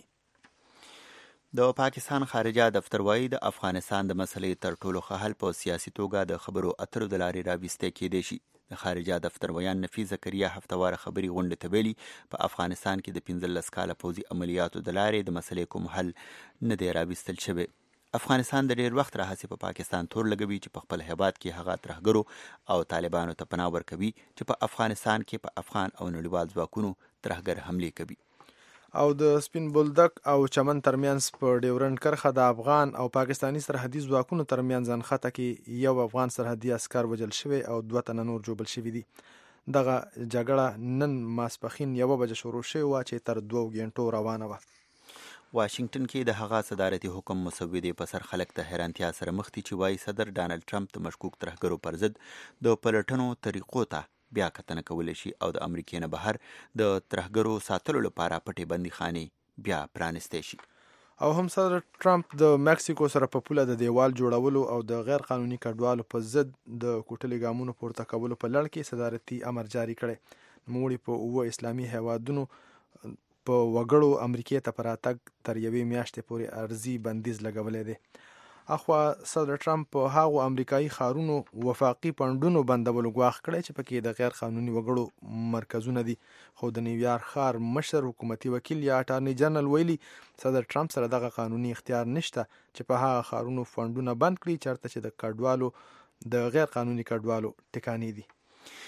د پاکستان خارجه دفتر وايي د افغانستان د مسلې تر ټولو ښه حل په سیاسي توګه د خبرو اترو د لارې راوستل کېدای شي. د خارجه دفتر ویان نفیس زکریا هفتوار خبري غونډه ته ویلي په افغانستان کې د 15 کاله پوځي عملیاتو د لارې د مسلې کوم حل نه دی راوستل شوی. افغانستان د ډیر وخت راهیسې په پاکستان تور لګوي چې په خپل هیواد کې هغه ترهګرو او طالبانو ته پناه ورکوي چې په افغانستان کې په افغان او نړیوال ځواکونو ترهګر حمله کوي.
او د سپین بولدک او چمن ترمنځ په ډیورنډ کرښه د افغان او پاکستانی سرحدي ځواکونو ترمنځ ځنخته کې یو افغان سرحدي عسكر وژل شوی او 2 تنه نور جوړل شوی دي. دغه جګړه نن ماسپخین 1 بجې شروع شوه چې تر 2 غنټو روانه وه.
واشنگټن کې د هغه صدارتي حکم مسودې په سر خلک د حیرانتیا سره مخ دي چې وايي صدر ډانلډ ټرمپ د مشکوک ترهګرو پر ضد د پلټنو طریقو ته بیا کتنه کولی شي او د امریکای نه بهر د ترهګرو ساتلو لپاره پټې بندیخانې بیا پرانستې شي.
او هم صدر ټرمپ د مکسیکو سره په پوله د دیوال جوړولو او د غیر قانوني کډوالو په ضد د کوټلي ګامونو پورته کولو په لړ کې صدارتي امر جاری کړی. نوموړي په 9 اسلامي هیوادونو په وګړو امریکای ته پراتګ تر 1 میاشتې پورې ارزي بندیز لګولې دي. اخوا صدر ټرمپ په هغو امریکایي ښارونو وفاقي پندونو بندولو غواخ کړی چې پکې د غیر قانوني وګړو مرکزونه دي. خو د نیویارک ښار مشر حکومتي وکیل یا اټارنی جنرال ویلي صدر ټرمپ سره دغه قانوني اختیار نشته چې په هغه ښارونو فندونه بند کړي چېرته چې د کډوالو د غیر قانوني کډوالو ټکانې دي.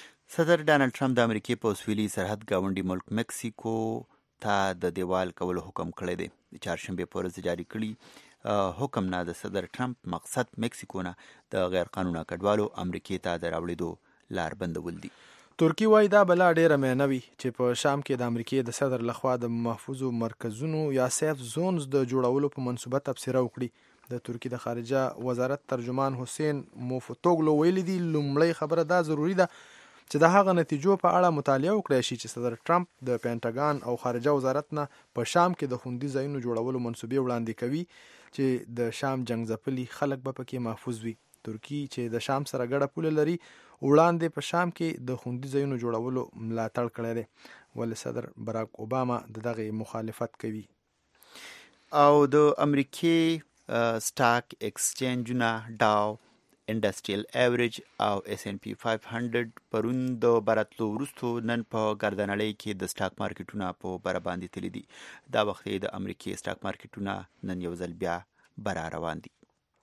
صدر ډانلډ ټرمپ د امریکای په سویلي سرحد گاونډي ملک مکسیکو ته د دیوال کولو حکم کړی دی. د چهارشنبې په ورځ جاری کړي حکم نه د صدر ټرمپ مقصد مکسیکو نه د غیر قانوني کډوالو امریکای ته د راوړېدو لار بندول دي.
ترکی وايي دا بلا ډیره معنوي چې په شام کې د امریکای د صدر لخوا د محفوظو مرکزونو یا سیف زونز د جوړولو په منصوبه تبصره وکړي. د ترکی د خارجه وزارت ترجمان حسین موفتوغلو ویلي دي لومړی خبره دا ضروری ده چې د هغه نتیجو په اړه مطالعه وکړای شي چې صدر ټرمپ د پینټاګان او خارجه وزارت نه په شام کې د خوندي ځایونو جوړولو منصوبې وړاندې کوي چې د شام جنگ ځپلي خلک به پکې محفوظ وي. ترکی چې د شام سره ګډه پوله لري وړاندې په شام کې د خوندي ځایونو جوړولو ملاتړ کړی دی، ولې صدر براک اوباما دغه مخالفت کوي.
او د امریکې سټاک ایکسچینجونه ډاو، انډستریل ایوریج او S&P 500 پرون د براتلو وروستو نن په ګردنړۍ کې د سټاک مارکیټونه په بره باندې تللي دي. دا وخت د امریکې سټاک مارکیټونه نن یو ځل بیا بره روان دي.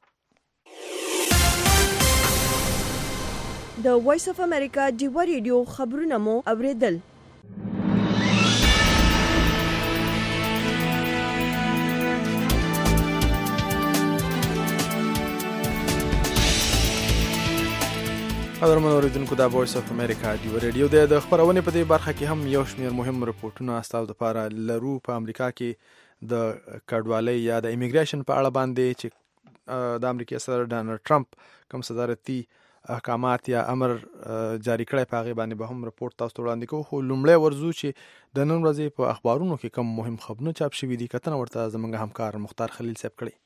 د وایس اف امریکا ډیوا ریډیو خبرونه مو اوریدل.
خبرمن اوریدونکو د وایس اف امریکا ډیوا ریډیو د خبرونې په دې برخه کې هم یو شمېر مهم رپورټونه ستاسو لپاره لرو. په امریکا کې د کډوالۍ یا د ایمیګریشن په اړه باندې چې د امریکا صدر ډانلډ ټرمپ کوم صدارتي احکامات یا امر جاری کړی په هغې باندې به هم رپورټ تاسو ته وړاندې کوو. خو لومړی ورځو چې د نن ورځې په اخبارونو کې کوم مهم خبرونه چاپ شوي دي، کتنه ورته زموږ همکار مختار خلیل صاحب کړی.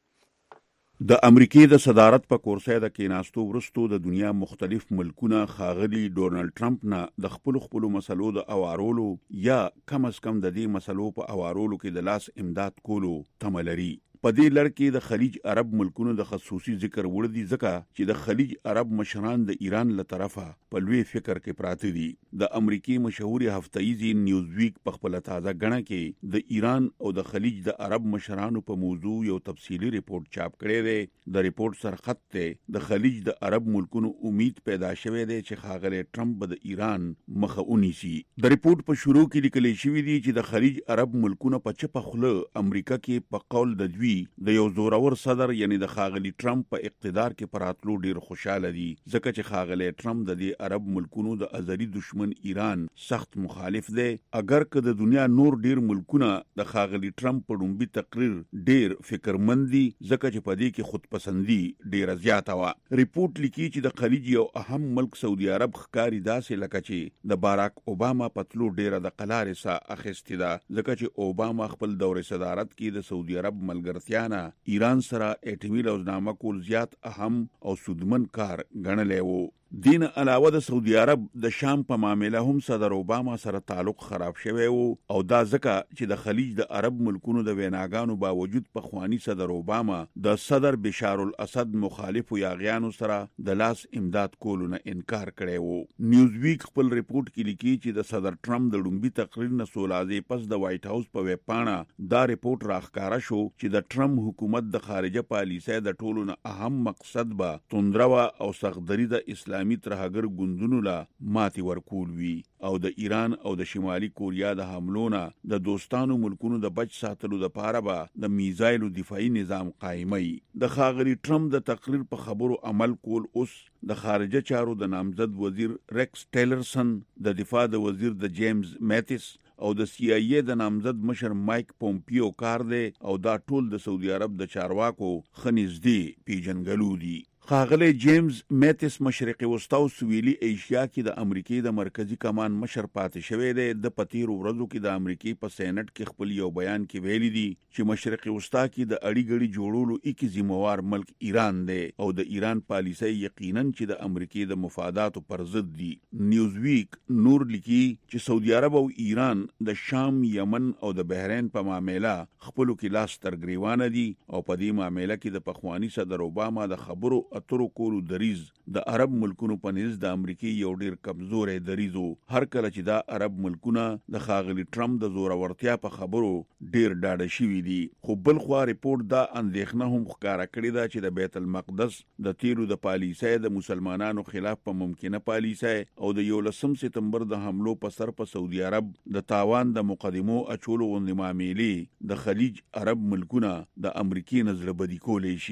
د امریکې د صدارت په کورسۍ د کېناستو وروستو د دنیا مختلف ملکونه ښاغلي ډونالډ ټرمپ نه د خپلو مسلو د اوارولو یا کم از کم د دې مسلو په اوارولو کې د لاس امداد کولو تمه لري. په دې لړ کې د خلیج عرب ملکونو د خصوصي ذکر وړ دي، ځکه چې د خلیج عرب مشران د ایران له طرفه په لوی فکر کې پراته دي. د امریکې مشهوري هفتهیزي نیوز ویک په خپل تازه غڼه کې د ایران او د خلیج د عرب مشرانو په موضوع یو تفصیلی ریپورت چاپ کړی دی. د ریپورت سرخط ته د خلیج د عرب ملکونو امید پیدا شوه دی چې ښاغلی ټرمپ به د ایران مخه ونیسي. د ریپورت په شروع کې لیکل شوی دی چې د خلیج عرب ملکونو په چپه خوله امریکا کې په قول د دوی د یو زورور صدر یعنی د ښاغلي ټرمپ په اقتدار کې پراتلو ډیر خوشاله دي، ځکه چې ښاغلی ټرمپ د دې عرب ملکونو د ازلي دشمن ایران سخت مخالف دی. اگر که د دنیا نور ډیر ملکونه د ښاغلي ټرمپ په ډومبي تقریر ډیر فکرمند دي، ځکه چې په دې کې خودپسندي ډیره زیاته وه. ریپورت لیکي چې د خلیج یو اهم ملک سعودي عرب ښکاري داسې لکه چې د باراک اوباما پتلو ډیره د قلارې سا اخیستې ده، ځکه چې اوباما خپل دور صدارت کې د سعودي عرب ملګرتیا ایران سره اټومي لوزنامه کول زیات اهم او سودمن کار ګڼلی و. دین علاوه د سعودي عرب د شام په معامله هم صدر اوباما سره تعلق خراب شوی و، او دا ځکه چې د خلیج د عرب ملکونو د ویناګانو باوجود په خوانی صدر اوباما د صدر بشار الاسد مخالفو یاغیانو سره د لاس امداد کولو نه انکار کړی و. نیوز ویک خپل ریپورت کې لیکي چې د صدر ټرمپ د ډومبي تقریر نه څو لحظې پس د وایټ هاوس په ویب پاڼه دا ریپورت راښکاره شو چې د ټرمپ حکومت د خارجه پالیسۍ د ټولو نه اهم مقصد به توندروه او سختدري د اسلامي ترهګر ګوندونو لا ماتي ورکول وی، او د ایران او د شمالي کوریا د حملونو د دوستانو ملکونو د بچ ساتلو لپاره به د میزایلو دفاعي نظام قائمي. د ښاغلي ټرمپ د تقریر په خبرو عمل کول اوس د خارجه چارو د نامزد وزیر ریکس ټیلرسن، د دفاع د وزیر د جیمز میتس او د CIA د نامزد مشر مایک پومپیو کار دی، او دا ټول د سعودي عرب د چارواکو خنځدي پیژنګلو دي. ښاغلی جیمز میتس مشرقي وسطا او سویلي ایشیا کې د امریکې د مرکزی کمان مشر پاتې شوی دی. د پتیرو ورځو کې د امریکې په سېنات کې خپل یو بیان کې ویلي دي چې مشرقي وسطا کې د اړیګړي جوړولو کې ذمہوار ملک ایران دی، او د ایران پالیسۍ یقینا چې د امریکې د مفاداتو پر ضد دي. نیوز ویک نور لیکي چې سعودي عرب او ایران د شام، یمن او د بحرین په معامله خپلو کې لاس تر ګریوانه دي، او په دې معامله کې د پخوانی صدر اوباما د خبرو اترو کولو دریز د عرب ملکونو په نس د امریکای یو ډیر کمزورې دریزو. هر کله چې دا عرب ملکونه د ښاغلي ټرمپ د زورورتیا په خبرو ډیر ډاډه شوي دي. خو بل خوا ریپورت دا اندېښنه هم ښکاره کړې ده چې د بیت المقدس د تیرو د پالیسۍ د مسلمانانو خلاف په ممکنه پالیسۍ او د 11 سپتمبر د حملو په سر په سعودي عرب د تاوان د مقدمو اچولو غوندې معاملې د خلیج عرب ملکونه د امریکای نظر بدی کولی شي.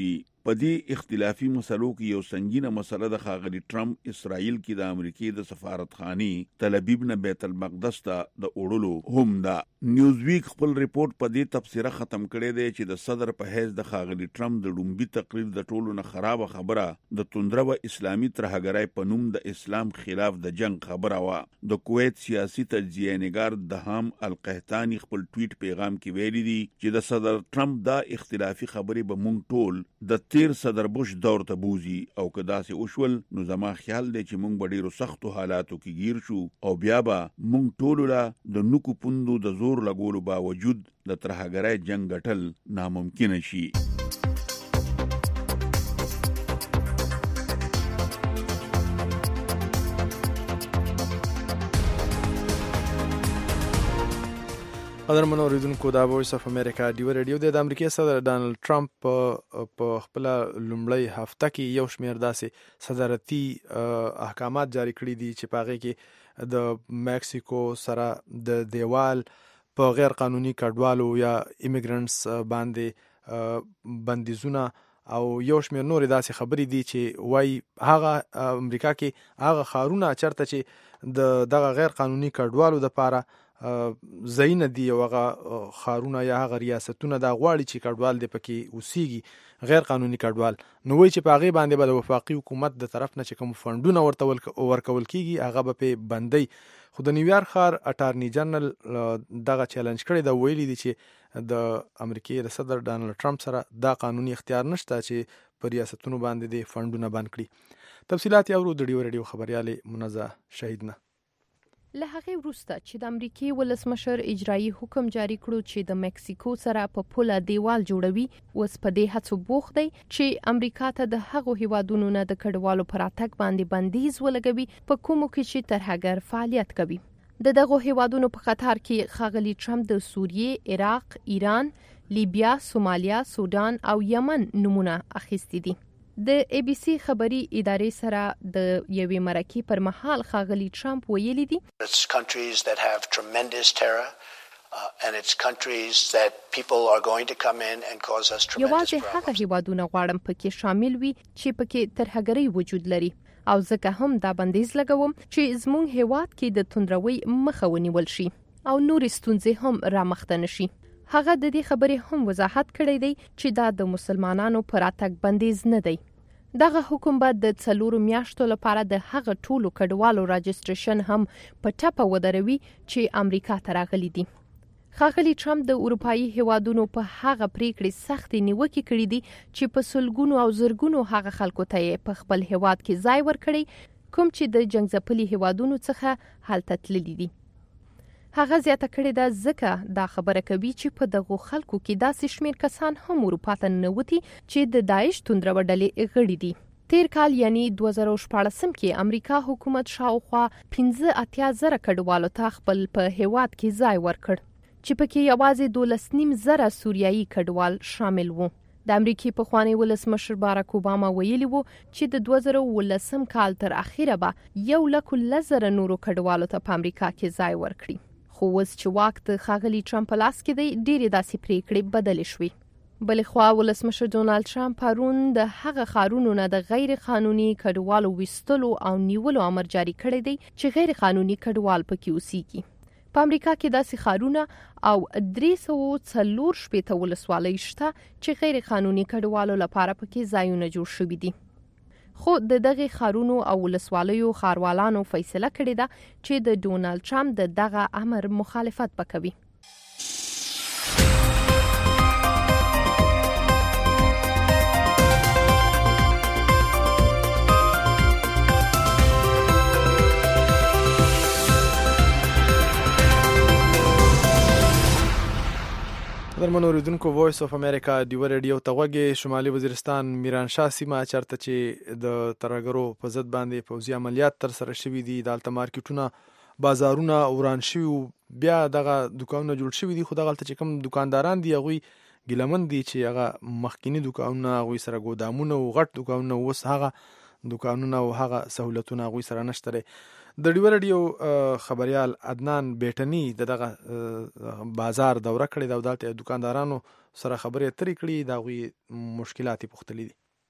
په دې اختلافي مسلو کې یو سنگینه مسله د ښاغلي ټرمپ اسرائیل کې د امریکای د سفارتخاني تل ابیب نه بیت المقدس ته د وړلو هم ده. نیوزویک خپل ریپورت په دې تبصره ختم کړی دی چې د صدر په حیث د ښاغلي ټرمپ د لومبي تقریر د ټولو نه خراب خبره د توندره و اسلامي ترهګرۍ په نوم د اسلام خلاف د جنگ خبره وا. د کویت سیاسي تجزیه نگار دهام القحطاني خپل ټویټ پیغام کې ویلي دي چې د صدر ټرمپ دا اختلافي خبرې به مونږ ټول د تیر صدر بوش دور ته بوزي او که داسې وشول نو زما خیال دی چې مونږ به ډیرو سختو حالاتو کې گیر شو او بیا به مونږ ټول لا د نوکو پوندو د زور لګولو باوجود د ترهګرۍ جنگ ګټل ناممکن شي.
قدرمنو اوریدونکو دا وایس اف امریکا ډیو ریډیو د امریکای صدر ډانلډ ټرمپ په خپل لومړی هفته کې یو شمېر داسې صدارتي احکامات جاری کړي دي چې په هغې کې د میکسیکو سره د دیوال په غیر قانوني کډوالو یا ایمیګرنټس باندې بندیزونه او یو شمېر نورې داسې خبرې دي چې وایي هغه امریکا کې هغه ښارونه چېرته چې د دغه غیر قانوني کډوالو دپاره ځایونه دي او هغه ښارونه یا هغه ریاستونه دا غواړي چې کډوال دې پکې اوسیږي غیر قانوني کډوال، نو وایي چې په هغې باندې به د وفاقي حکومت د طرف نه چې کوم فنډونه ورته ورکول کېږي هغه به پې بندی. خو د نیویارک ښار اټارني جنرال دغه چیلنج کړی دا ویلي دي چې د امریکای د صدر ډانلډ ټرمپ سره دا قانوني اختیار نشته چې په ریاستونو باندې د فنډونه بند کړي. تفصیلات یې اورو د ډیو ریډیو خبریالې منزه شهید نه.
له هغې وروسته چې د امریکای ولسمشر اجرایي حکم جاری کړو چې د میکسیکو سره په پوله دیوال جوړوي، اوس په دې هڅو بوخت دی چې امریکا ته د هغو هیوادونو نه د کډوالو پر راتګ باندې بندیز ولګوي په کومو کې چې ترهګر فعالیت کوي. د دغو هیوادونو په قطار کې ښاغلي ټرمپ د سوریې، عراق، ایران، لیبیا، سومالیا، سودان او یمن نمونه اخیستي دي. د ای بی سی خبري ادارې سره د یوې مرکې پر مهال ښاغلي ټرمپ ویلي دي
It's countries that have tremendous terror and it's countries that people are going to come in and cause us tremendous
یوازې
problems.
هغه هیوادونه غواړم پکې شامل وي چې پکې ترهګرۍ وجود لري او ځکه هم دا بندیز لګوم چې زموږ هیواد کې د توندروي مخه ونیول شي او نورې ستونزې هم رامخته نشي. هغه د دې خبرې هم وضاحت کړی دی چې دا د مسلمانانو پر راتګ بندیز نه دی. دغه حکم به د 4 میاشتو لپاره د هغه ټولو کډوالو راجستریشن هم په ټپه ودروي چې امریکا ته راغلي دي. ښاغلي ټرمپ د اروپایي هیوادونو په هغه پریکړې سختې نیوکې کړې دي چې په سلګونو او زرګونو هغه خلکو ته یې په خپل هیواد کې ځای ورکړی کوم چې د جنګ ځپلي هیوادونو څخه هلته تللي دي. هغه زیاته کړې ده ځکه دا خبره کوي چې په دغو خلکو کې داسې شمېر کسان هم اروپا ته ننوتي چې د داعش توندروه ډلې غړي دي. تیر کال یعنی 2014 کې امریکا حکومت شاوخوا 15,000 کډوالو ته خپل په هیواد کې ځای ورکړ چې پکې یوازې 12,000 سوریایي کډوال شامل وو. د امریکای پخوانی ولسمشر باراک اوباما ویلي وو چې د 2019 کال تر اخیره به 1,00,000 نورو کډوالو ته په امریکا کې ځای ورکړي. خو اوس چې واک د ښاغلي ټرمپ په لاس کې دی ډېرې داسې پریکړې بدلې شوې. بلې خوا ولسمشر ډونالډ ټرمپ پرون د هغه ښارونو نه د غیر قانوني کډوالو ویستلو او نیولو امر جاری کړی دی چې غیر قانوني کډوال پکې اوسیږي. په امریکا کې داسې ښارونه او 340 ولسوالۍ شته چې غیر قانوني کډوالو لپاره پکې ځایونه جوړ شوي دي. خو د دغه ښارونو او ولسوالیو ښاروالانو فیصله کړې ده چې د ډونالډ ټرمپ د دغه امر مخالفت وکوي.
قدرمنو اوریدونکو وایس اف امریکا ډیو ریډیو ته غوږی. شمالي وزیرستان میرانشاه سیمه چرته چې د ترهګرو په ضد باندې پوځي عملیات تر سره شوي دي، دلته مارکیټونه بازارونه وران شوي، بیا دغه دکانونه جوړ شوي دي، خو دغه چې کوم دکانداران دي هغوی ګیلمن دي چې هغه مخکینی دکانونه هغوی سره ګودامونه او غټ دکانونه اوس هغه دکانونه او هغه سهولتونه هغوی سره نشته. د ډیو ریډیو خبریال عدنان بیٹنی دغه بازار دوره کړې ده او دلته دکاندارانو سره خبرې اترې کړې، د هغوی مشکلات یې پوښتلي دي.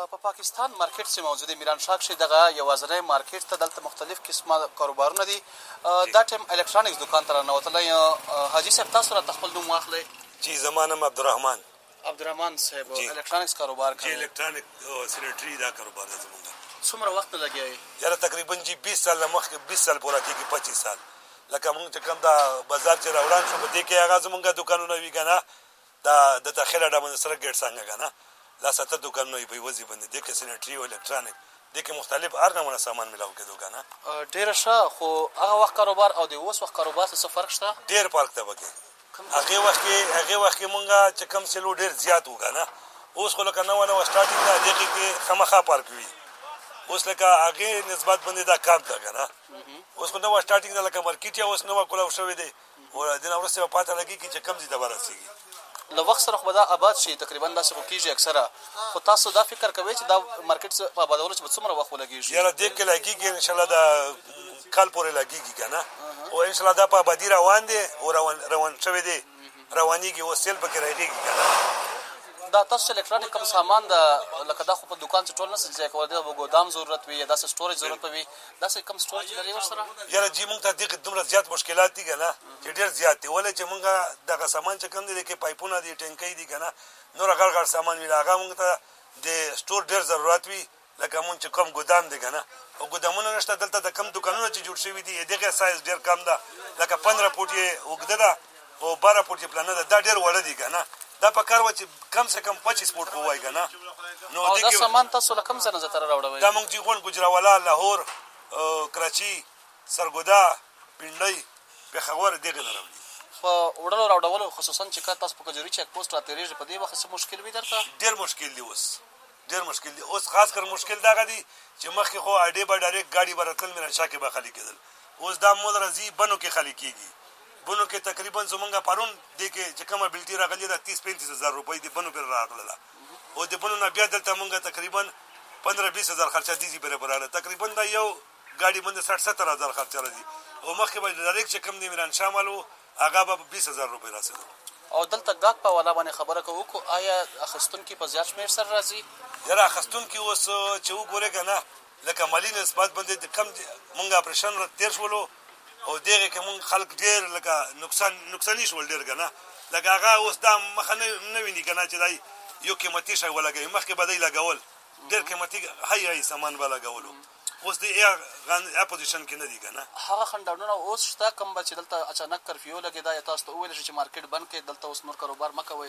په پاکستان مارکیټ چې موجود دی میران شاه کښې دغه یوازینی مارکیټ ته دلته مختلف قسمه کاروبارونه دي. دا ټایم الکترونیکس دکان ته رانوتلی. حاجي صاحب تاسو راته خپل نوم واخلئ.
جی زما نوم
عبدالرحمن صاحب الکترونیکس کاروبار کوي.
جی الکترونیک سینټري دا کاروبار دی زموږ.
څومره وخت نه لګیایي؟
یاره تقریبا جی 20 سال نه مخکې 20 سال پوره کېږي 25 سال. لکه موږ چې کوم دا بازار چې راوړان شو په دې کې هغه زموږ دکانونه وي که نه دا د تخیله ډه باندې سره ګیټ څنګه که نه دا 7 دکانونه وي په یوه ځای باندې دې کې سینټري او الکترونیک دې کې مختلف هر ډول سامان ملاو کېدو که نه.
ډېره ښه. خو هغه وخت کاروبار او د اوس وخت کاروبار څه فرق شته؟
ډېر فرق ته پکې. هغې وخت کې مونږ چې کوم سیلو ډېر زیات وو که نه اوس خو لکه نوه سټارټینګ ده دغې کې خامخا فرق وي. اوس لکه هغې نسبت باندې دا کم ده که نه. اوس خو نوه سټارټینګ ده لکه مارکیټ یا اوس نوه کلاو شوی دی او د نه وروسته به پاته لګېږي چې کم ځای ته به رسېږي.
له وخت سره خو به دا آباد شي تقریبا داسې خو کېږي اکثره. خو تاسو دا فکر کوئ چې دا مارکیټ په آبادولو چې به څومره وخت ولګېږي؟
یاره دې کې لګېږي انشاءالله دا کال پورې لګېږي که نه او انشاءالله دا په آبادي روان دی او روان شوی دی روانېږي اوس سیل پکې رایږي که نه.
دا تاسو چې الکترونیک کوم سامان ده لکه دا خو په دکان چې ټول نه شي ځای کولی به ګودام ضرورت وي یا داسې سټوریج ضرورت به وي داسې کوم سټوریج لري ورسره؟
یاره جی مونږ ته دغې دومره زیات مشکلات دي که نه چې ډېر زیات دي ولې چې مونږ دغه سامان چې کوم دی کې پایپونه دي ټینکۍ دي که نه نور غړ سامان وي هغه مونږ ته د سټور ډېر ضرورت وي لکه مونږ چې کوم ګودام دی که نه او ګودامونه نشته دلته د کم دکانونه چې جوړ شوي دي دغې سایز ډېر کم ده لکه 15 فوټ یې اوږده ده او 12 فوټ یې پلنه ده دا ډېر وړه دي که نه دا په کار و چې کم سے کم 25 فوټ خو وای که نه.
او دا سامان تاسو له کوم ځای نه ځای ته راوړوئ؟
دا موږ جیغون ګجراوالا لاهور کراچي سرګودا پنډۍ پېښور دغې نه راوړي.
په وړلو راوړولو خصوصا چې کله تاسو په کجوري چیک پوسټ راتېرېږئ په دې وخت څه مشکل وي درته؟
ډېر مشکل دی ډېر مشکل دی اوس خاص کر مشکل دغه دی چې مخکې خو اډې به ډایرکټ ګاډي به راتلل میرانشاه کې به خالي کېدل اوس دا مول راځي بنو کې خالي کېږي. بنو کې تقریبا زمونږ پرون دې کې چې کومه بلټي راغلې ده 30-35 هزار روپۍ د بنو پرې راغله او د بنو نه بیا دلته مونږ تقریبا 15-20 هزار خرچه دي پرې براله تقریبا دا یو ګاډي باندې 60-70 هزار خرچه راځي او مخکې به ډایرکټ چې کوم دی میرانشاه مالو هغه به 20 هزار روپۍ راسېدو.
او دلته ګاګ په والا باندې خبره کوو آیا اخیستونکي په زیات شمېر سره راځي؟
یاره اخیستونکي اوس چې وګورې که نه لکه مالي نسبت باندې د کم مونږ اپریشن تېر شولو او دغې کې مونږ خلک ډېر لکه نقصاني شول ډېر که نه لکه هغه اوس دا مخه نه ویني که نه چې دا یو قیمتي شی ولګوي مخکې به دی لګول ډېر قیمتي هی سامان به لګولو اوس د اپوزیشن کې نه دي که نه.
هغه خنډونه اوس شته کوم به چې دلته اچانک کرفیو لګېده یا تاسو ته وویل شي چې مارکیټ بند کړئ دلته اوس نور کاروبار مه کوئ؟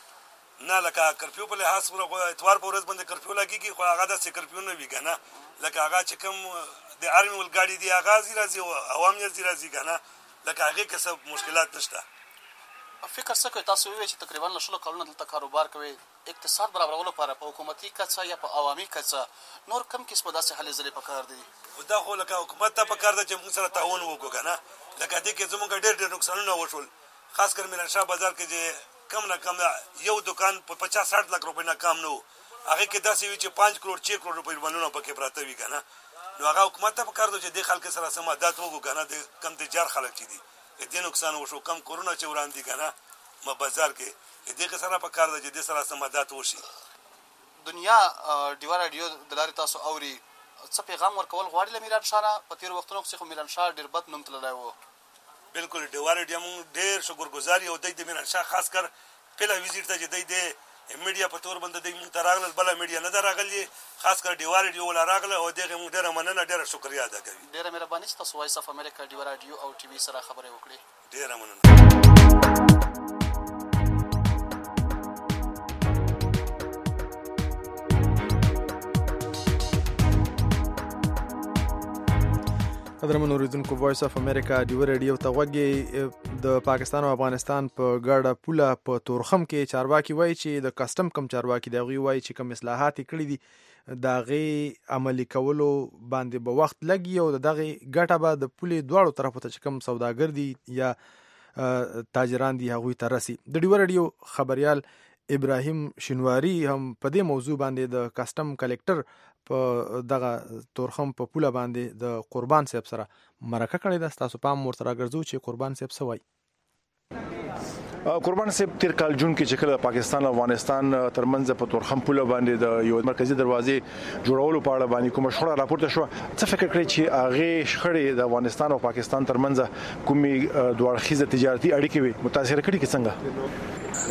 نه لکه کرفیو په لحاظ اتوار په ورځ باندې کرفیو لګېږي خو هغه داسې کرفیو نه وي که نه لکه هغه چې کوم د آرمي ولګاډي دي هغه ځي راځي او عوام یې ځي راځي که نه لکه هغې کې څه مشکلات نشته.
فکر څه کوئ تاسو وویل چې تقریبا له 20 کلونو دلته کاروبار کوئ اقتصاد برابرولو لپاره په حکومتي کچه یا په عوامي کچه نور کم قسمه داسې هلې ځلې پکار دي؟
دا خو لکه حکومت ته پکار ده چې موږ سره تعاون وکړو که نه لکه دې کې زموږ ډېر نقصانونه وشول خاص کر میرانشاه بازار کې چې کم نه کم یو دکان په 50-60 لک روپۍ نه کم نه و هغې کې داسې وي چې 5 کروڑ 6 کروڑ روپۍ مالونه پکې پراته وي که نه نو هغه حکومت ته پکار ده چې دې خلکو سره څه مدد وکړو که نه د کم تجار خلک چې دي دې نقصان وشو کم کورونه چې وران دي که نه بازار کې دې سره پکار ده چې دې سره څه مدد وشي.
دنیا ډیوا راډیو د لارې تاسو اوري څه پیغام ورکول غواړي له میرانشاه نه په تېرو وختونو کښې خو میرانشاه ډېر بد نوم تللی و.
بلکل ډیوا راډیو موږ ډېر شکرګزار یو دی د میرانشاه خاص کر پهله ویزیټ ته چې دی د میډیا په تور باندې دی موږ ته راغلل بله میډیا نه ده راغلې خاص کر ډیوا راډیو ولا راغله او دغې موږ ډېره مننه ډېره شکریا ادا کوي.
ډېره مهرباني چې تاسو وایس اف امریکا ډیوا راډیو او ټي وي سره خبرې وکړې.
ډېره مننه.
قدرمن اوریدونکو وایس اف امریکا ډیوا راډیو ته غوږ د پاکستان او افغانستان په ګډه پوله په تورخم کې چارواکي وایي چې د کسټم کم چارواکي د هغوی وایي چې کم اصلاحات کړي دي د هغې عملي کولو باندې به وخت لګي او د دغې ګټه به د پولې دواړو طرفو ته چې کم سوداګر دي یا تاجران دي هغوی ته رسي. د ډیوا راډیو خبریال ابراهیم شینواری هم په دې موضوع باندې د کسټم کلکټر په دغه تورخم په پوله باندې د قربان صاحب سره مرکه کړې ده. ستاسو پام ورته راګرځو چې قربان صاحب څه وایي.
قربان صاحب تیر کال جون کې چې کله پاکستان او افغانستان ترمنځ په تورخم پوله باندې د یو مرکزی دروازې جوړولو په اړه باندې کوم شخړه راپورته شو، څه فکر کړی چې هغه شخړې د افغانستان او پاکستان ترمنځ کومي دوه اړخیزه تجارتي اړیکې وي متاثر کړي کې څنګه؟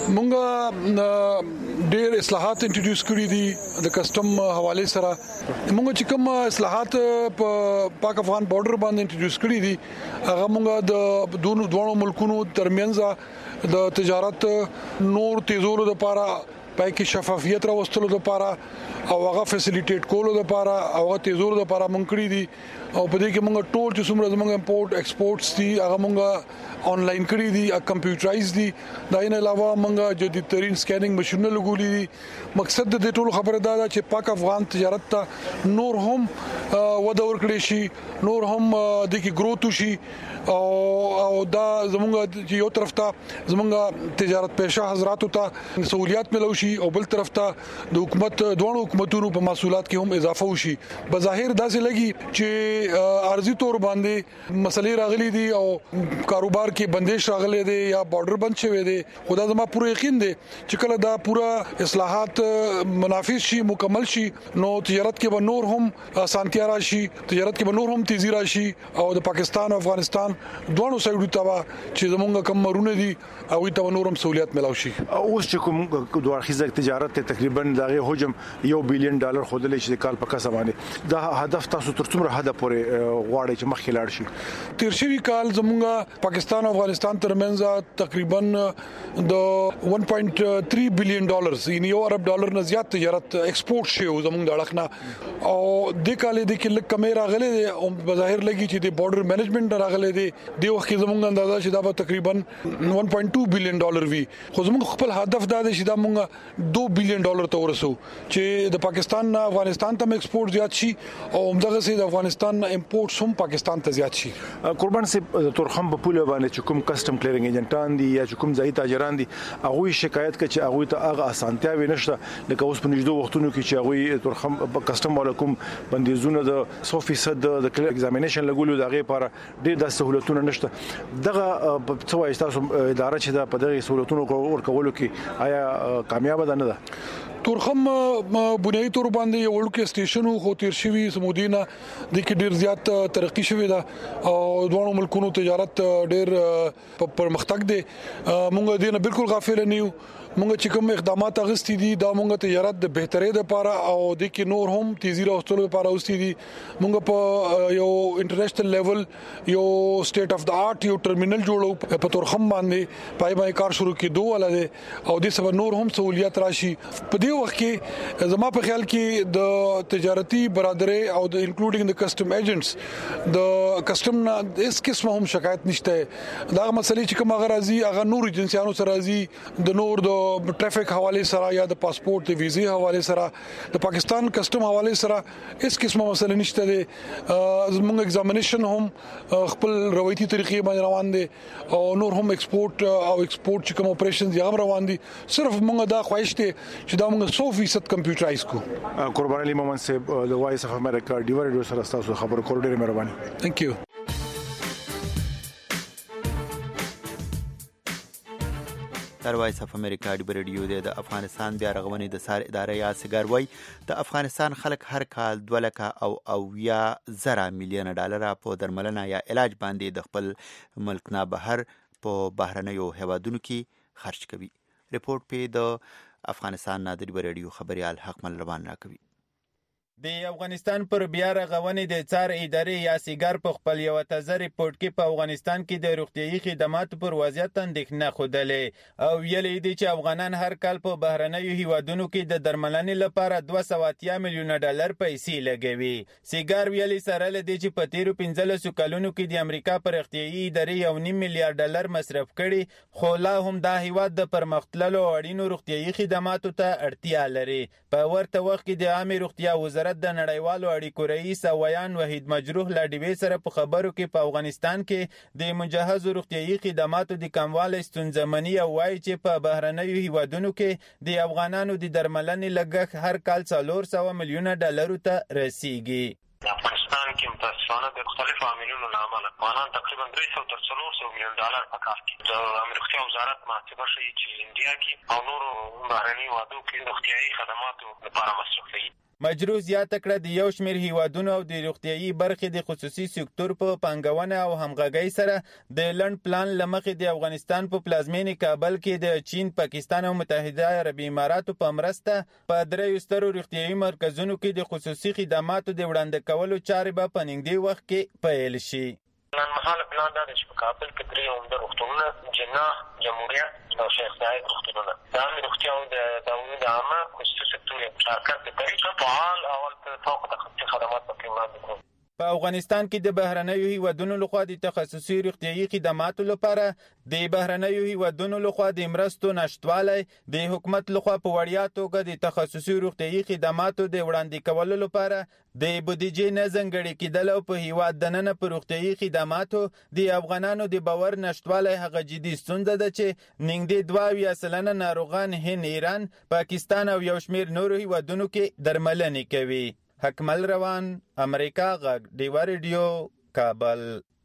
مونږ ډېر اصلاحات انټروډیوس کړی دي د کسٹم حواله سره. مونږ چې کوم اصلاحات په پاک افغان بارډر باندې انټروډیوس کړی دي هغه مونږ د دوه ملکونو ترمنځ د تجارت نور تیزولو لپاره پای کې شفافیت راوستلو لپاره او هغه فیسیلیټیټ کولو لپاره او هغه تیزولو لپاره مونږ کړی دي او په دې کې مونږ ټول چې څومره زموږ امپورټ ایکسپورټس دي هغه مونږ آنلاین کړی دي، کمپیوټرایز دي. دا نه علاوه مونږ جدید ترين سکینینګ ماشينونه لګولې دي. مقصد د دې ټولو خبره دا ده چې پاک افغان تجارت ته نور هم وده ورکړي شي، نور هم د کې گروث وشي او دا زموږ یو طرف ته زموږ تجارت پېښه حضراتو ته سہولیات ملو شي او بل طرف ته د حکومت دوه حکومتونو په محصولات کې هم اضافه وشي. بظاهر داسې لګي چې ارضي تور باندې مسلې راغلي دي او کاروبار کې بندش راغلي دي یا بارډر بند شوی دی. خدا زما پوره یقین دی چې کله دا پوره اصلاحات منافذ شي، مکمل شي، نو تجارت کې به نور هم اسانتیا راشي، تجارت کې به نور هم تیزی راشي او د پاکستان او افغانستان دوه سایډو ته چې زمونږ کم مرونه دي او ته نور هم سہولیت ملو شي.
اوس چې کوم دوه اړخیزه تجارت تقریبا دغه حجم $1 بلین خودلې چې کال په کسه باندې دا هدف تاسو تر څومره هدف پورې غواړي چې مخکې لاړ شي؟
تیر شوی کال زمونږ پاکستان او افغانستان ترمنځ تقریبا د $1.3 بلین یعنی $1 نه زیات تجارت ایکسپورټ شي زمونږ د اړخنه او د کال د کې لک کمې راغلي دي او بظاهر لګي چې د بارډر مینجمنت راغلي دي. د وخت کې زمونږ اندازه چې دا به تقریبا $1.2 بلین وي، خو زمونږ خپل هدف دا دی چې دا مونږ $2 بلین ته ورسو چې د پاکستان نه افغانستان ته ایکسپورټ زیات شي او همدغه سي د افغانستان نه امپورټ هم پاکستان ته زیات شي.
قربان صاحب تورخم په پوله باندې چې کوم کسٹم کلیرینګ ایجنټان دي یا چې کوم ځای تاجران دي هغه شکایت کوي چې هغه ته هغه اسانتیا ونشته لکه اوس په نږدې وختونو کې چې هغه تورخم کسٹم علیکم بندیزونه د 100% د کلیر ایگزامینیشن لګولو دغه لپاره ډېر د سہولتونو نشته. دغه څه وایي تاسو اداره چې د په دغه سہولتونو ورکولو کې آیا کامیاب ده نه ده؟
تورخم بنیادی تور باندې یو ورکه سټیشن خو تیر شوی سمودینه د کې ډیر زیات ترقی شوی ده او دوه ملکونو تجارت ډیر پرمختګ دي. مونږ دې نه بالکل غافل نه یو. مونږ چې کوم اقدامات اغستې دي دا مونږ تجارت د بهترۍ لپاره او د کې نور هم تیزی راوستلو لپاره اوستې دي. مونږ په یو انټرنیشنل لیول یو سټیټ اف د آرټ یو ټرمینل جوړو په تورخم باندې پای باندې کار شروع کېدو ولله او د سبا نور هم سہولیت راشي. په دې وخت کې زما په خیال کې د تجارتي برادرۍ او د انکلوډینګ د کسٹم ایجنټس د کسٹم نه اس قسمه هم شکایت نشته. دا مسلې چې کوم غرازي هغه نور ایجنسیانو سره راځي د نور د ټریفک حواله سره یا د پاسپورت د ویزې حواله سره د پاکستان کسٹم حواله سره اس قسمه مسله نشته دي. زموږ ایگزامینیشن هم خپل روایتي طریقې باندې روان دي او نور هم ایکسپورت او ایکسپورت چې کوم اپریشنز یې هم روان دي. صرف موږ دا خواهش دي چې دا موږ 100% کمپیوټرایز کو.
قربان علي مومن صاحب د وایس اف امریکا ډیو ریډیو سره تاسو خبرو کول ډیره مهرباني.
ثانک یو.
در وایس اف امریکا ډیو ریډیو د افغانستان بیا رغونې د سار اداره یا سګر وای د افغانستان خلک هر کال 2.8 ملیون په درملنه یا علاج باندې د خپل ملک نه بهر په بهرنیو هیوادونو کې خرج کوي. ریپورت په د افغانستان نادری ریډیو خبريال حق مل روان راکوي.
د افغانستان پر بیا رغونې د څار ادارې یا سیګار په خپل یو تازه ریپورت کې په افغانستان کې د روغتیايي خدماتو پر وضعیت اندېښنه خوده او ویلي دي چې افغانان هر کال په بهرنیو هیوادونو کې د درملنې لپاره $280 میلیون پیسې لګوي. سیګار ویلي سره لدی چې په تیرو 15 کلونو کې د امریکا پر روغتیايي ادارې $1.5 میلیارډ مصرف کړي خو لا هم دا هیواد د پرمختللو اړینو روغتیايي خدماتو ته اړتیا لري. په ورته وخت کې د عامه روغتیا وزارت د نړیوالو اړیکو رئیس ویان وحید مجروح لا ډیوی سره په خبرو کې په افغانستان کې د مجهز روغتیايي خدماتو د کموالي ستونزمنې او وایي چې په بهرنیو هیوادونو کې د افغانانو د درملنې لګښت هر کال $400 میلیون ته رسیږي.
افغانستان کې
متاسفانه د مختلفو عاملونو له امله افغانان تقریبا 300 تر 400 میلیون ډالر په کال کې د امریکا وزارت محاسبه ښیي چې انډیا کې او نورو بهرنیو هېوادو کې روغتیایي خدماتو لپاره مصرفوي.
مجروح زیاته کړه د یو شمېر هیوادونو او د روغتیایي برخې د خصوصي سکتور په پانګونه او همغږۍ سره د لنډ پلان له مخې د افغانستان په پلازمینې کابل کې د چین، پاکستان او متحده عربي اماراتو په مرسته په 3 سترو روغتیایي مرکزونو کې د خصوصي خدماتو د وړاندې کولو چارې به په نږدې وخت کې پیل شي.
لنډمهاله پلان دا دی چې په کابل کې 3 عمده روغتونونه، جناح، جمهوریت او شیخ زاید روغتونونه د عامې روغتیا او د عمومي عامه خصوصي سکتور مشارکت د طریقه فعال او فوق تخصصي خدمات پکې وړاندې کوي.
په افغانستان کې د بهرنیو هیوادونو لخوا د تخصصي روغتیایي خدماتو لپاره د بهرنیو هیوادونو لخوا د مرستو نشټوالی د حکومت لخوا په وړیا توګه د تخصصي روغتیایي خدماتو د وړاندې کولو لپاره د بودیجې نه ځانګړې کېدل او په هیواد دننه په روغتیایي خدماتو د افغانانو د باور نشټوالی هغه جدي ستونزه ده چې نږدې 2% ناروغان هند، ایران، پاکستان او یو شمېر نورو هیوادونو کې درملنې کوي. حکمل روان، امریکا غږ، ډیوا ریډیو، کابل.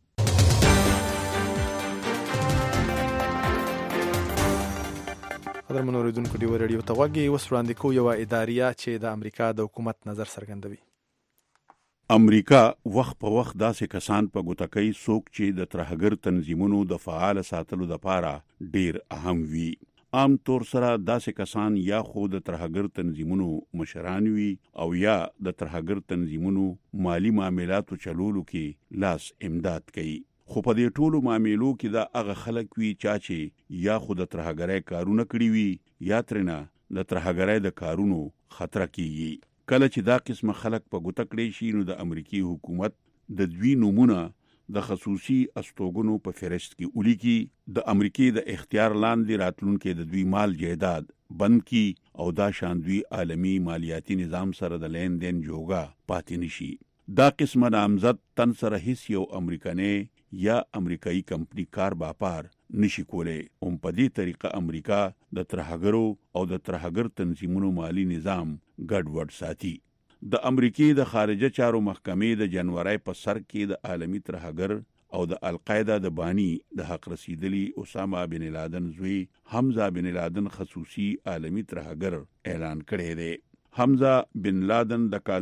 قدرمنو اوریدونکو ډیوا ریډیو ته غوږ یې. اوس وړاندې کوو یوه اداریه چې د امریکا د حکومت نظر څرګندوي.
امریکا وخت په وخت داسې کسان په ګوته کوي څوک چې د ترهګر تنظیمونو د فعال ساتلو لپاره ډیر اهم وي. عام طور سره داسې کسان یا خو د ترهګر تنظیمونو مشران وي او یا د ترهګر تنظیمونو مالی معاملاتو چلولو کې لاس امداد کوي. خو په دې ټولو معاملو کې دا هغه خلک وي چې یا خو د ترهګرۍ کارونه کړي وي یا ترنه د ترهګرۍ د کارونو خطر کیږي. کله چې دا قسم خلک په ګوته کړي شي نو د امریکای حکومت د دوی نومونه د خصوصي استوګنو په فهرست کې ولیکي، د امریکای د اختیار لاندې راتلونکي د دوی مال جایداد بند کی او دا شان دوی عالمی مالیاتی نظام سره د لین دین جوګه پاتې نشي. دا قسمه نامزد تن سره هیڅ یو امریکاني یا امریکایي کمپنی کار باپار نشي کولای. په دې طریقه امریکا د ترهګرو او د ترهګر تنظیمونو مالی نظام ګډوډ ساتي. د امریکای د خارجه چارو محکمې د جنوري په سر کې د عالمی ترهګر او د القاعده د بانی د حق رسیدلی اسامه بن لادن زوی حمزه بن لادن خصوصي عالمی ترهګر اعلان کړی دی. حمزه بن لادن د کال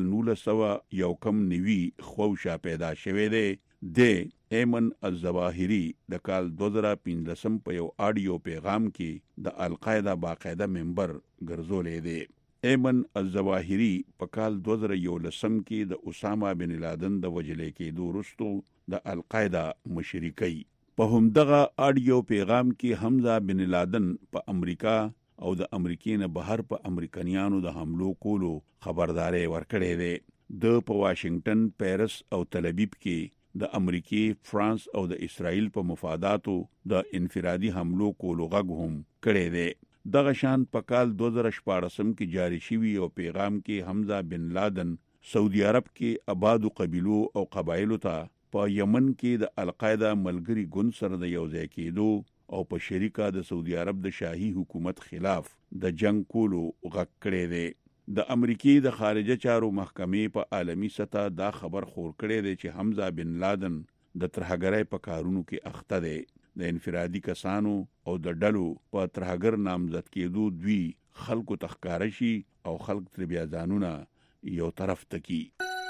1991 خوشا پیدا شوی دی. د ایمن الظواهری د کال 2015 په یو آډیو پیغام کې د القاعده باقاعده ممبر ګرځولې دی. ایمن الظواهری په کال 2011 کې د اسامه بن لادن د وجلې کېدو وروسته د القاعده مشري کوي. په همدغه آډیو پیغام کې حمزه بن لادن په امریکا او د امریکای نه بهر په امریکایانو د حملو کولو خبرداري ورکړې ده. د په واشنگټن، پیرس او تل ابیب کې د امریکای، فرانس او د اسرائیل په مفاداتو د انفرادي حملو کولو غږ هم کړی دی. دغه شان په کال 2014 کې جاری شوی او پیغام کې حمزه بن لادن سعودي عرب کې آبادو قبیلو او قبایلو ته په یمن کې د القاعده ملګری ګوند سره د یوځای کېدو او په شریکه د سعودي عرب د شاهي حکومت خلاف د جنگ کولو غږ کړی دی. د امریکای د خارجه چارو محکمې په عالمی سطح دا خبر خور کړی دی چې حمزه بن لادن د ترهګرۍ په کارونو کې اخته دی. د انفرادي کسانو او د ډلو په ترهګر نامزد کېدو دوی خلکو تخکاره شي او خلک تر بیا ځانونه یو طرف ته کی.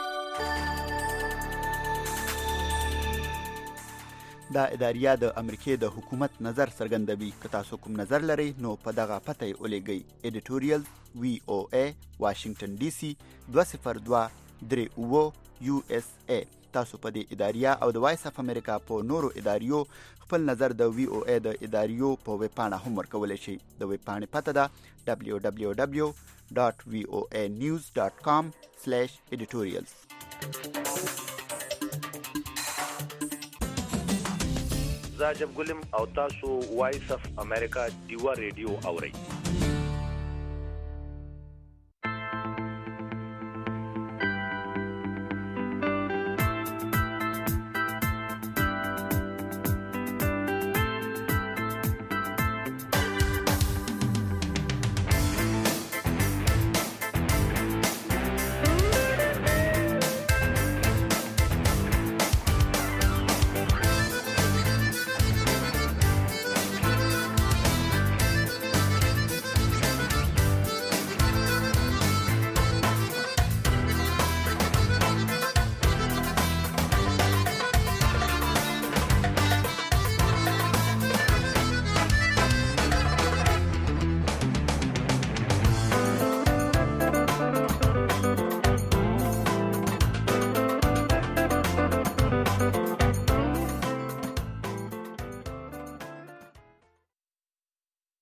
دا اداریه د امریکای د حکومت نظر څرګندوي. که تاسو کوم نظر لرئ نو په دغه پته یې ولېږئ. ایډیټوریال VOA واشنگټن DC 20238 USA. تاسو په دې اداریه او د وایس اف امریکا په نورو اداریو خپل نظر د VOA د اداریو په ویب پاڼه هم ورکولی شئ. د ویب پاڼې پته ده www.voanews.com/editorials.
زه جب ګلم او تاسو وایس اف امریکا ډیوا ریډیو اورئ.